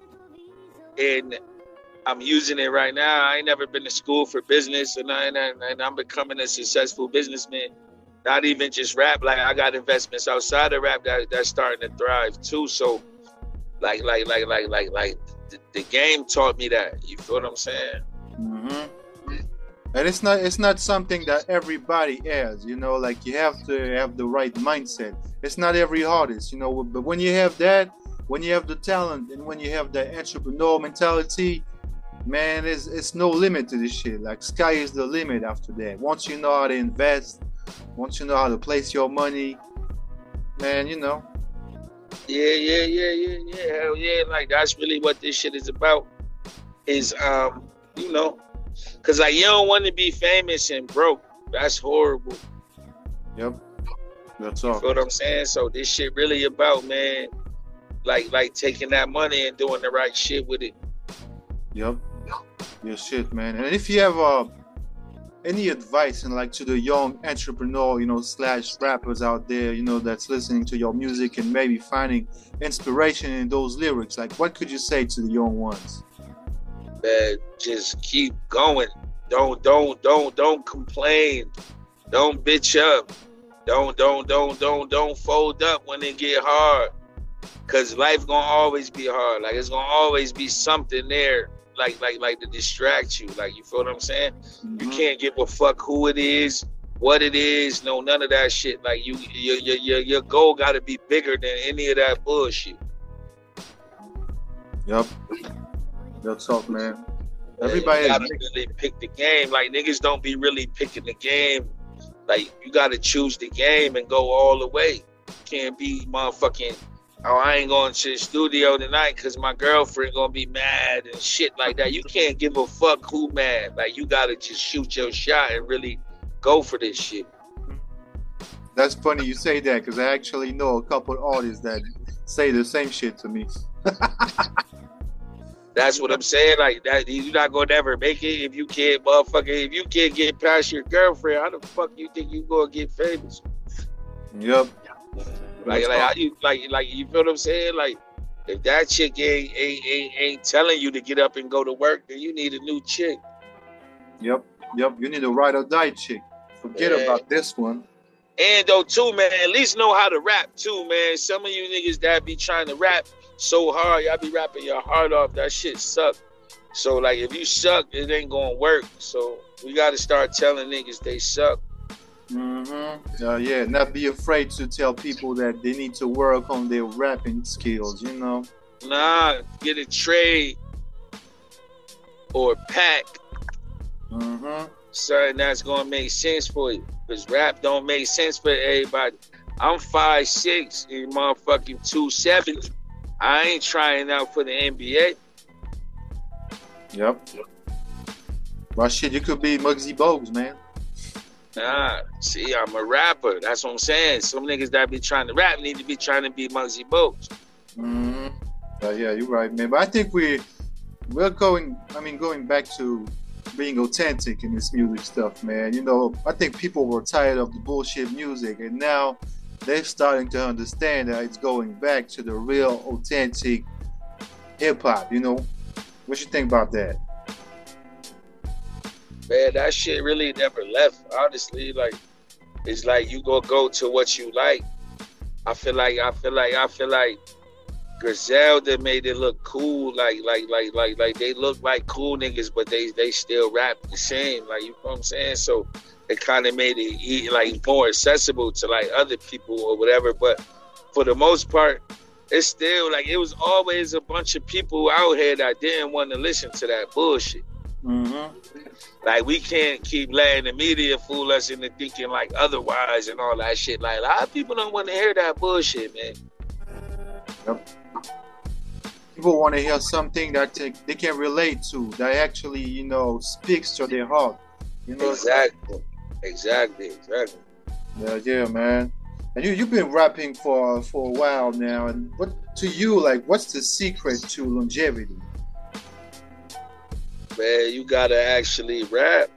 and I'm using it right now. I ain't never been to school for business, and, I, and, I, and I'm becoming a successful businessman. Not even just rap. Like, I got investments outside of rap that that's starting to thrive too. So, like, like, like, like, like, like, the, the game taught me that. You feel what I'm saying? Mm-hmm. And it's not it's not something that everybody has, you know, like you have to have the right mindset. It's not every artist, you know, but when you have that, when you have the talent and when you have the entrepreneur mentality, man, it's, it's no limit to this shit. Like, sky is the limit after that. Once you know how to invest, once you know how to place your money, man, you know. Yeah, yeah, yeah, yeah, yeah, hell yeah. Like, that's really what this shit is about. Is, um, you know, because, like, you don't want to be famous and broke. That's horrible. Yep. That's all. You feel what I'm saying? So this shit really about, man, like, like taking that money and doing the right shit with it. Yep. Your shit, man. And if you have uh, any advice, and like to the young entrepreneur, you know, slash rappers out there, you know, that's listening to your music and maybe finding inspiration in those lyrics, like, what could you say to the young ones? Man, just keep going. Don't, don't, don't, don't complain. Don't bitch up. Don't, don't, don't, don't, don't fold up when it get hard. Cause life gonna always be hard. Like, it's gonna always be something there, like, like, like to distract you. Like, you feel what I'm saying? Mm-hmm. You can't give a fuck who it is, what it is. No, none of that shit. Like, you, your, your, your, your goal gotta be bigger than any of that bullshit. Yep. That's tough, man. Everybody yeah, you gotta really pick the game. Like, niggas don't be really picking the game. Like, you gotta choose the game and go all the way. You can't be motherfucking, oh, I ain't going to the studio tonight because my girlfriend gonna be mad and shit like that. You can't give a fuck who mad. Like, you gotta just shoot your shot and really go for this shit. That's funny you say that, because I actually know a couple of artists that say the same shit to me. That's what I'm saying. Like, that, you're not gonna never make it if you can't, motherfucker. If you can't get past your girlfriend, how the fuck you think you gonna get famous? Yep. Like, like, how you, like, like, you feel what I'm saying? Like, if that chick ain't, ain't, ain't, ain't telling you to get up and go to work, then you need a new chick. Yep. Yep. You need a ride or die chick. Forget yeah. about this one. And though, too, man, at least know how to rap, too, man. Some of you niggas that be trying to rap so hard, y'all be rapping your heart off. That shit suck. So, like, if you suck, it ain't gonna work. So, we gotta start telling niggas they suck. Mm-hmm. Uh, yeah, not be afraid to tell people that they need to work on their rapping skills, you know? Nah, get a trade. or pack mm-hmm. something that's gonna make sense for you. Because rap don't make sense for everybody. I'm five six and motherfucking two seventy. I ain't trying out for the N B A. Yep. Well, shit, you could be Muggsy Bogues, man. Nah, see, I'm a rapper. That's what I'm saying. Some niggas that be trying to rap need to be trying to be Muggsy Bogues. Mm-hmm. Uh, yeah, you're right, man. But I think we we're going. I mean, going back to being authentic in this music stuff, man. You know, I think people were tired of the bullshit music, and now they're starting to understand that it's going back to the real, authentic hip hop. You know, what you think about that? Man, that shit really never left. Honestly, like it's like you gonna go to what you like. I feel like I feel like I feel like Griselda made it look cool, like like like like like they look like cool niggas, but they they still rap the same, like, you know what I'm saying? So it kind of made it like more accessible to like other people or whatever. But for the most part, it's still like it was always a bunch of people out here that didn't want to listen to that bullshit. Mm-hmm. Like, we can't keep letting the media fool us into thinking like otherwise and all that shit. Like, a lot of people don't want to hear that bullshit, man. Yep. People want to hear something that they, they can relate to, that actually, you know, speaks to their heart. You know, exactly, exactly, exactly. Yeah, yeah, man. And you you've been rapping for for a while now. And what to you, like, what's the secret to longevity? Man, you gotta actually rap.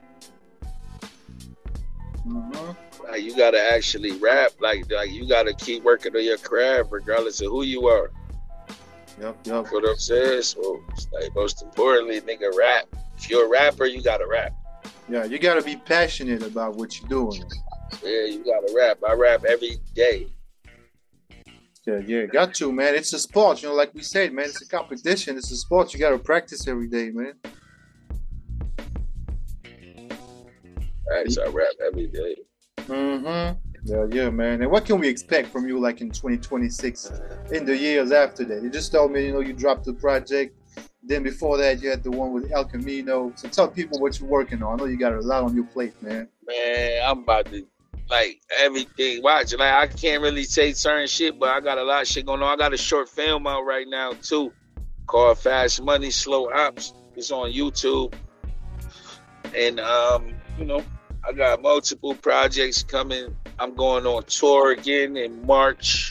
Mm-hmm. Like, you gotta actually rap. Like, like you gotta keep working on your craft, regardless of who you are. Yep, yep. What I'm saying? So, like, most importantly, nigga, rap. If you're a rapper, you gotta rap. Yeah, you gotta be passionate about what you're doing. Yeah, you gotta rap. I rap every day. Yeah, yeah, got to, man. It's a sport, you know, like we said, man. It's a competition. It's a sport. You gotta practice every day, man. Alright, so I rap every day. Mm-hmm. Yeah, yeah, man. And what can we expect from you, like, in twenty twenty-six, in the years after that? You just told me, you know, you dropped the project. Then before that, you had the one with El Camino. So tell people what you're working on. I know you got a lot on your plate, man. Man, I'm about to, like, everything. Watch, like, I can't really say certain shit, but I got a lot of shit going on. I got a short film out right now, too, called Fast Money, Slow Ops. It's on YouTube. And, um, you know, I got multiple projects coming. I'm going on tour again in March.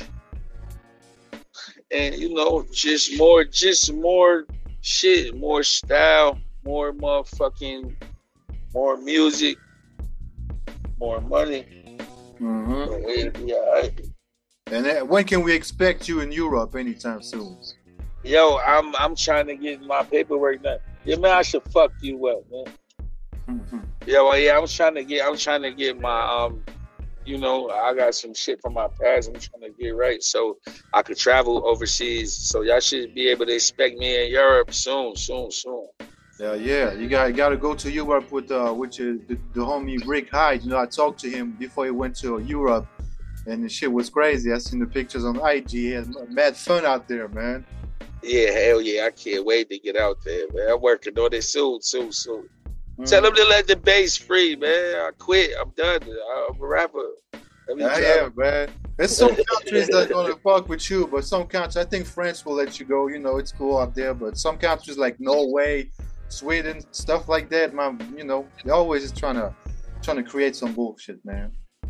And, you know, just more, just more shit, more style, more motherfucking, more music, more money. Mm-hmm. Yeah, right. And then, when can we expect you in Europe anytime soon? Yo, I'm I'm trying to get my paperwork done. Yeah, man, I should fuck you up, man. Mm-hmm. Yeah, well, yeah, I'm trying to get, I'm trying to get my, um, you know, I got some shit from my past. I'm trying to get right so I could travel overseas. So y'all should be able to expect me in Europe soon, soon, soon. Yeah, yeah. You got, you got to go to Europe with, uh, with your, the, the homie Rick Hyde. You know, I talked to him before he went to Europe, and the shit was crazy. I seen the pictures on I G. He had mad fun out there, man. Yeah, hell yeah. I can't wait to get out there, man. I'm working on it soon, soon, soon. Mm. Tell them to let the bass free, man. I quit. I'm done. I'm a rapper. Yeah, yeah, man. There's some countries that gonna fuck with you, but some countries, I think France will let you go. You know, it's cool out there. But some countries like Norway, Sweden, stuff like that, man. You know, they're always just trying to trying to create some bullshit, man.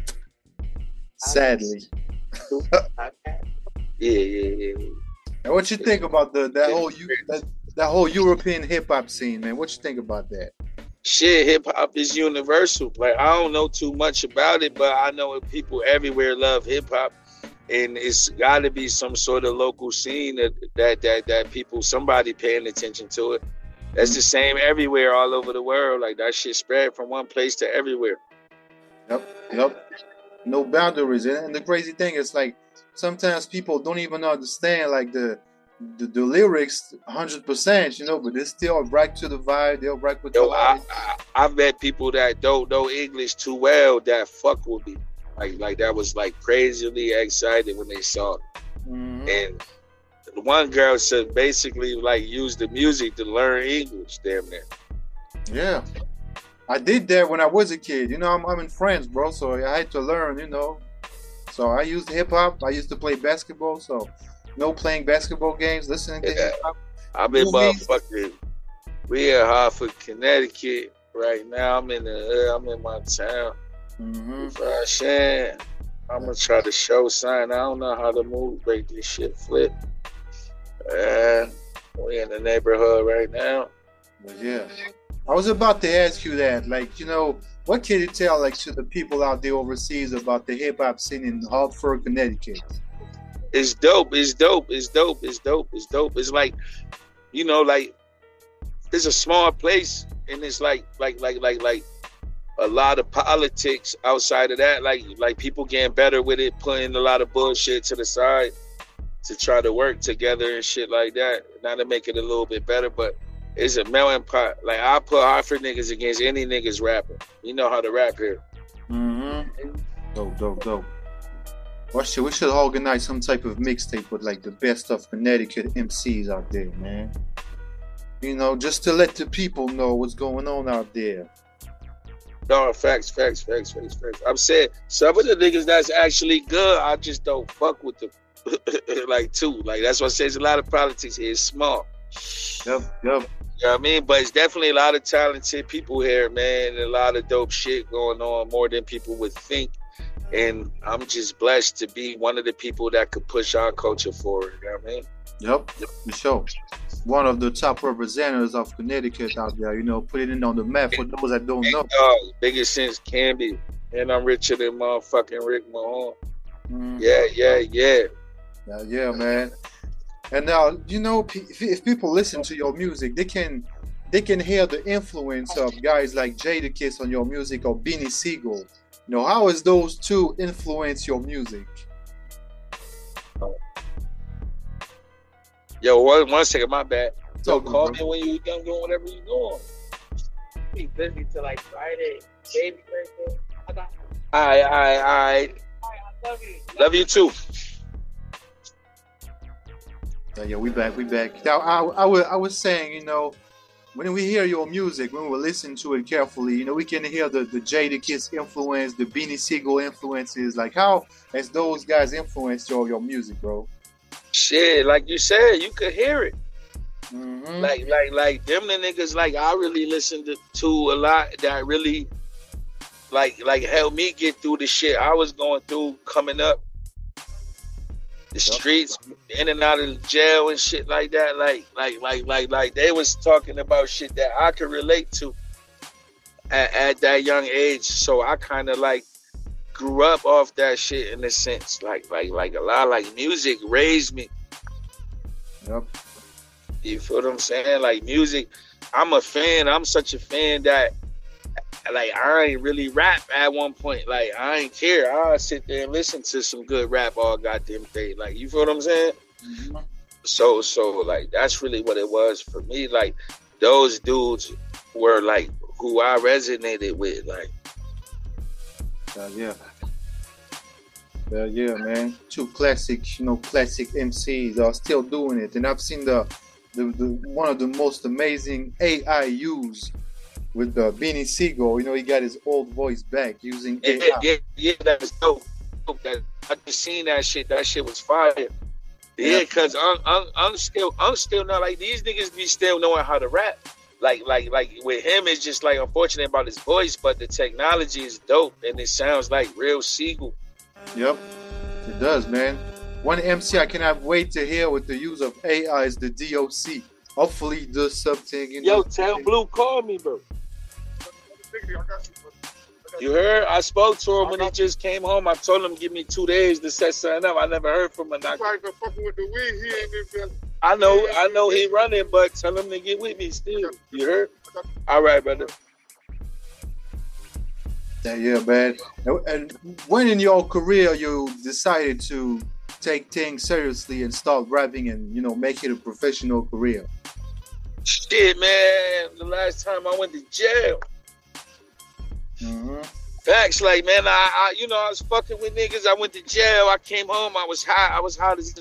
Sadly. yeah, yeah, yeah. And what you think about the that whole that, that whole European hip hop scene, man? What you think about that? Shit, hip hop is universal. Like, I don't know too much about it, but I know people everywhere love hip hop, and it's got to be some sort of local scene that, that that that people, somebody paying attention to it. That's the same everywhere, all over the world. Like, that shit spread from one place to everywhere. Yep, yep. No boundaries, and the crazy thing is, like, sometimes people don't even understand, like, the. The, the lyrics one hundred percent, you know, but they still rock to the vibe. They'll rock with Yo, the I, I, I've met people that don't know English too well that fuck with me. Like, like that was like crazily excited when they saw it. Mm-hmm. And one girl said basically like use the music to learn English, damn near. Yeah. I did that when I was a kid. You know, I'm, I'm in France, bro, so I had to learn, you know. So I used hip hop. I used to play basketball, so no playing basketball games, listening to Yeah. hip hop. I'm in Movies. motherfucking. We in Hartford, Connecticut right now. I'm in the hood. I'm in my town. Mm-hmm. Fashion. I'm gonna try to show sign. I don't know how to move, break this shit, flip. And we in the neighborhood right now. But yeah. I was about to ask you that. Like, you know, what can you tell like to the people out there overseas about the hip hop scene in Hartford, Connecticut? It's dope. It's dope. It's dope. It's dope. It's dope. It's like, you know, like it's a small place, and it's like, like, like, like, like a lot of politics outside of that. Like, like people getting better with it, putting a lot of bullshit to the side to try to work together and shit like that. Not to make it a little bit better, but it's a melting pot. Like I put Hartford niggas against any niggas rapping. You know how to rap here. Mm-hmm. Dope, dope, dope. Well, shit, we should organize some type of mixtape with like the best of Connecticut M Cs out there, man. You know, just to let the people know what's going on out there. No, facts, facts, facts, facts, facts. I'm saying some of the niggas that's actually good, I just don't fuck with them. Like too. Like that's what I say. There's a lot of politics here. It's small. Yep, yep. You know what I mean? But it's definitely a lot of talented people here, man, and a lot of dope shit going on, more than people would think. And I'm just blessed to be one of the people that could push our culture forward. You know what I mean? Yep, for sure. One of the top representatives of Connecticut out there, you know, put it in on the map for those that don't know. Oh, biggest since Canby. And I'm richer than motherfucking Rick Mahone. Mm. Yeah, yeah, yeah. Yeah, yeah, man. And now, you know, if, if people listen to your music, they can they can hear the influence of guys like Jadakiss on your music or Beanie Sigel. You know, how has those two influenced your music? Yo, one, one second, my bad. So good, call bro. me when you done doing whatever you doing. Be busy till like Friday. Baby birthday. I got All right, all right, all right. I love you. Love you too. Uh, yeah, we back, we back. Now, I, I, was, I was saying, you know, when we hear your music, when we listen to it carefully, you know, we can hear the, the Jadakiss influence, the Beanie Sigel influences. Like, how has those guys influenced your, your music, bro? Shit, like you said, you could hear it. Mm-hmm. Like, like, like them the niggas like I really listened to, to a lot that really like like helped me get through the shit I was going through coming up. The streets, in and out of the jail and shit like that. Like, like, like, like, like they was talking about shit that I could relate to at, at that young age. So I kind of like grew up off that shit in a sense. Like, like, like a lot of like music raised me. Yep. You feel what I'm saying? Like music, I'm a fan. I'm such a fan that like I ain't really rap at one point. Like I ain't care. I'll sit there and listen to some good rap all goddamn day. Like you feel what I'm saying? Mm-hmm. So so like that's really what it was for me. Like those dudes were like who I resonated with. Like uh, yeah. Yeah, yeah, man. Two classic, you know, classic M Cs are still doing it, and I've seen the the, the one of the most amazing A I used with the Beanie Sigel. You know, he got his old voice back using A I. Yeah, yeah, yeah, that's dope. That, I just seen that shit. That shit was fire. Yeah, Yeah. cause I'm, I'm, I'm still, I'm still not like these niggas be still knowing how to rap. Like, like, like with him, it's just like unfortunate about his voice, but the technology is dope and it sounds like real Sigel. Yep, it does, man. One M C I cannot wait to hear with the use of A I is the D O C. Hopefully, he does something. You know, Yo, tell Blue, call me, bro. You heard? I spoke to him when he just came home. I told him give me two days to set something up. I never heard from him. I, I know, I know he running, but tell him to get with me still. You heard? All right, brother. Yeah, yeah, man. And- And when in your career you decided to take things seriously and start rapping and, you know, make it a professional career? Shit, man. The last time I went to jail. Mm-hmm. Facts, like, man, I, I, you know, I was fucking with niggas. I went to jail. I came home. I was high. I was hot as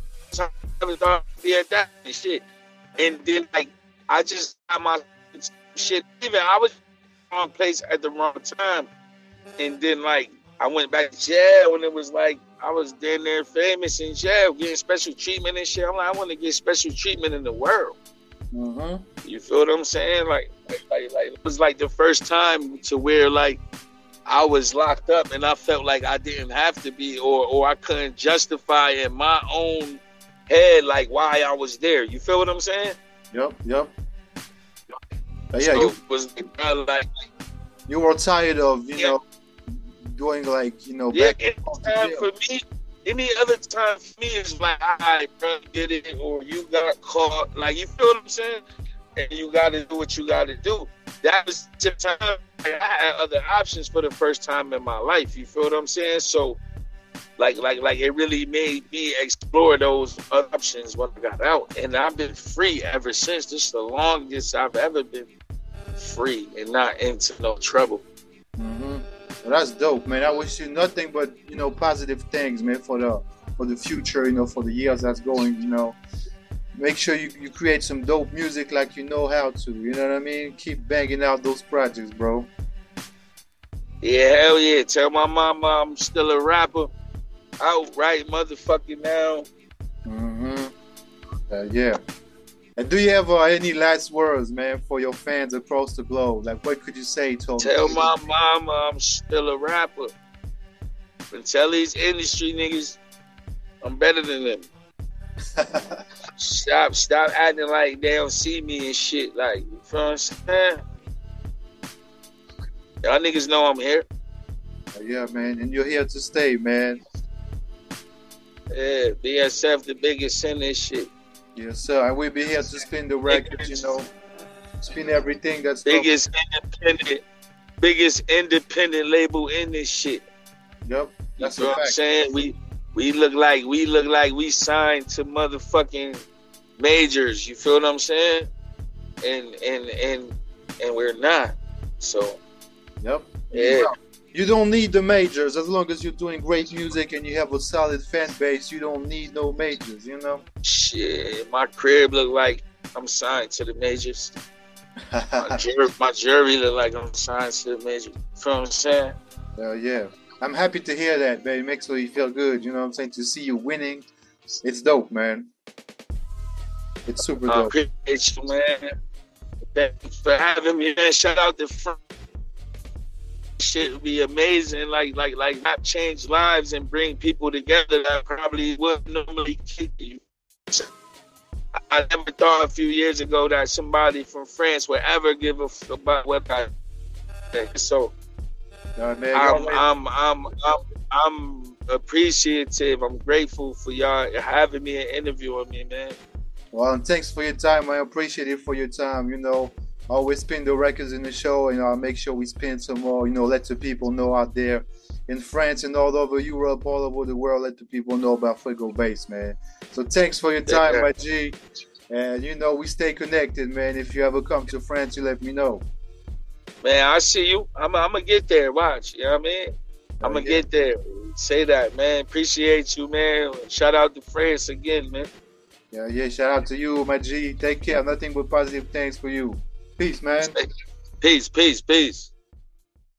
yeah, that and shit. And then, like, I just got my shit. Even I was in the wrong place at the wrong time. And then, like, I went back to jail when it was like, I was down there famous in jail, getting special treatment and shit. I'm like, I want to get special treatment in the world. Mm-hmm. You feel what I'm saying? Like, like, like, like, it was like the first time to where, like, I was locked up and I felt like I didn't have to be, or, or I couldn't justify in my own head, like, why I was there. You feel what I'm saying? Yep, yep. Uh, yeah, so you, it was uh, like, you were tired of, you yeah. know, doing like, you know, yeah, back any time for me, any other time for me is like, all right, bro, get it, or you got caught. Like, you feel what I'm saying? And you got to do what you got to do. That was the time like, I had other options for the first time in my life. You feel what I'm saying? So, like, like, like, it really made me explore those other options when I got out, and I've been free ever since. This is the longest I've ever been free and not into no trouble. Mm-hmm. Well, that's dope, man. I wish you nothing but, you know, positive things, man, for the for the future, you know, for the years that's going, you know. Make sure you, you create some dope music like you know how to, you know what I mean? Keep banging out those projects, bro. Yeah, hell yeah. Tell my mama I'm still a rapper. Out right motherfucking now. Mm-hmm. Uh, yeah. And do you have uh, any last words, man, for your fans across the globe? Like, what could you say to them? Tell my mama I'm still a rapper. And tell these industry niggas I'm better than them. Stop, stop acting like they don't see me and shit. Like, you feel what I'm saying? Y'all niggas know I'm here. Uh, yeah, man. And you're here to stay, man. Yeah, B S F the biggest in this shit. Yes, sir. And we'll be here to spin the records, you know, spin everything that's biggest independent, biggest independent label in this shit. Yep, that's you know a what fact. I'm saying. We we look like we look like we signed to motherfucking majors. You feel what I'm saying? And and and and we're not. So. Yep. Yeah. You don't need the majors as long as you're doing great music and you have a solid fan base. You don't need no majors, you know. Shit, my crib look like I'm signed to the majors. my, jury, my jury look like I'm signed to the majors. You feel what I'm saying? Hell yeah. I'm happy to hear that, baby. It makes me feel good. You know what I'm saying? To see you winning, it's dope, man. It's super dope. I appreciate you, man. Thanks for having me, man. Shout out to Frank. Shit would be amazing, like like like rap change lives and bring people together that probably wouldn't normally keep you. I never thought a few years ago that somebody from France would ever give a fuck about what I think. So no, man, I'm, I'm I'm I'm I'm appreciative. I'm grateful for y'all having me and interviewing me, man. Well, and thanks for your time. I appreciate it for your time. You know. Always spin the records in the show, and I'll make sure we spin some more, you know, let the people know out there in France and all over Europe, all over the world, let the people know about Fuego Bass, man. So thanks for your time, yeah. my G. And, you know, we stay connected, man. If you ever come to France, you let me know. Man, I see you. I'm, I'm going to get there. Watch. You know what I mean? I'm going to yeah. get there. Say that, man. Appreciate you, man. Shout out to France again, man. Yeah, yeah. Shout out to you, my G. Take care. Nothing but positive things for you. Peace, man. Peace, peace, peace.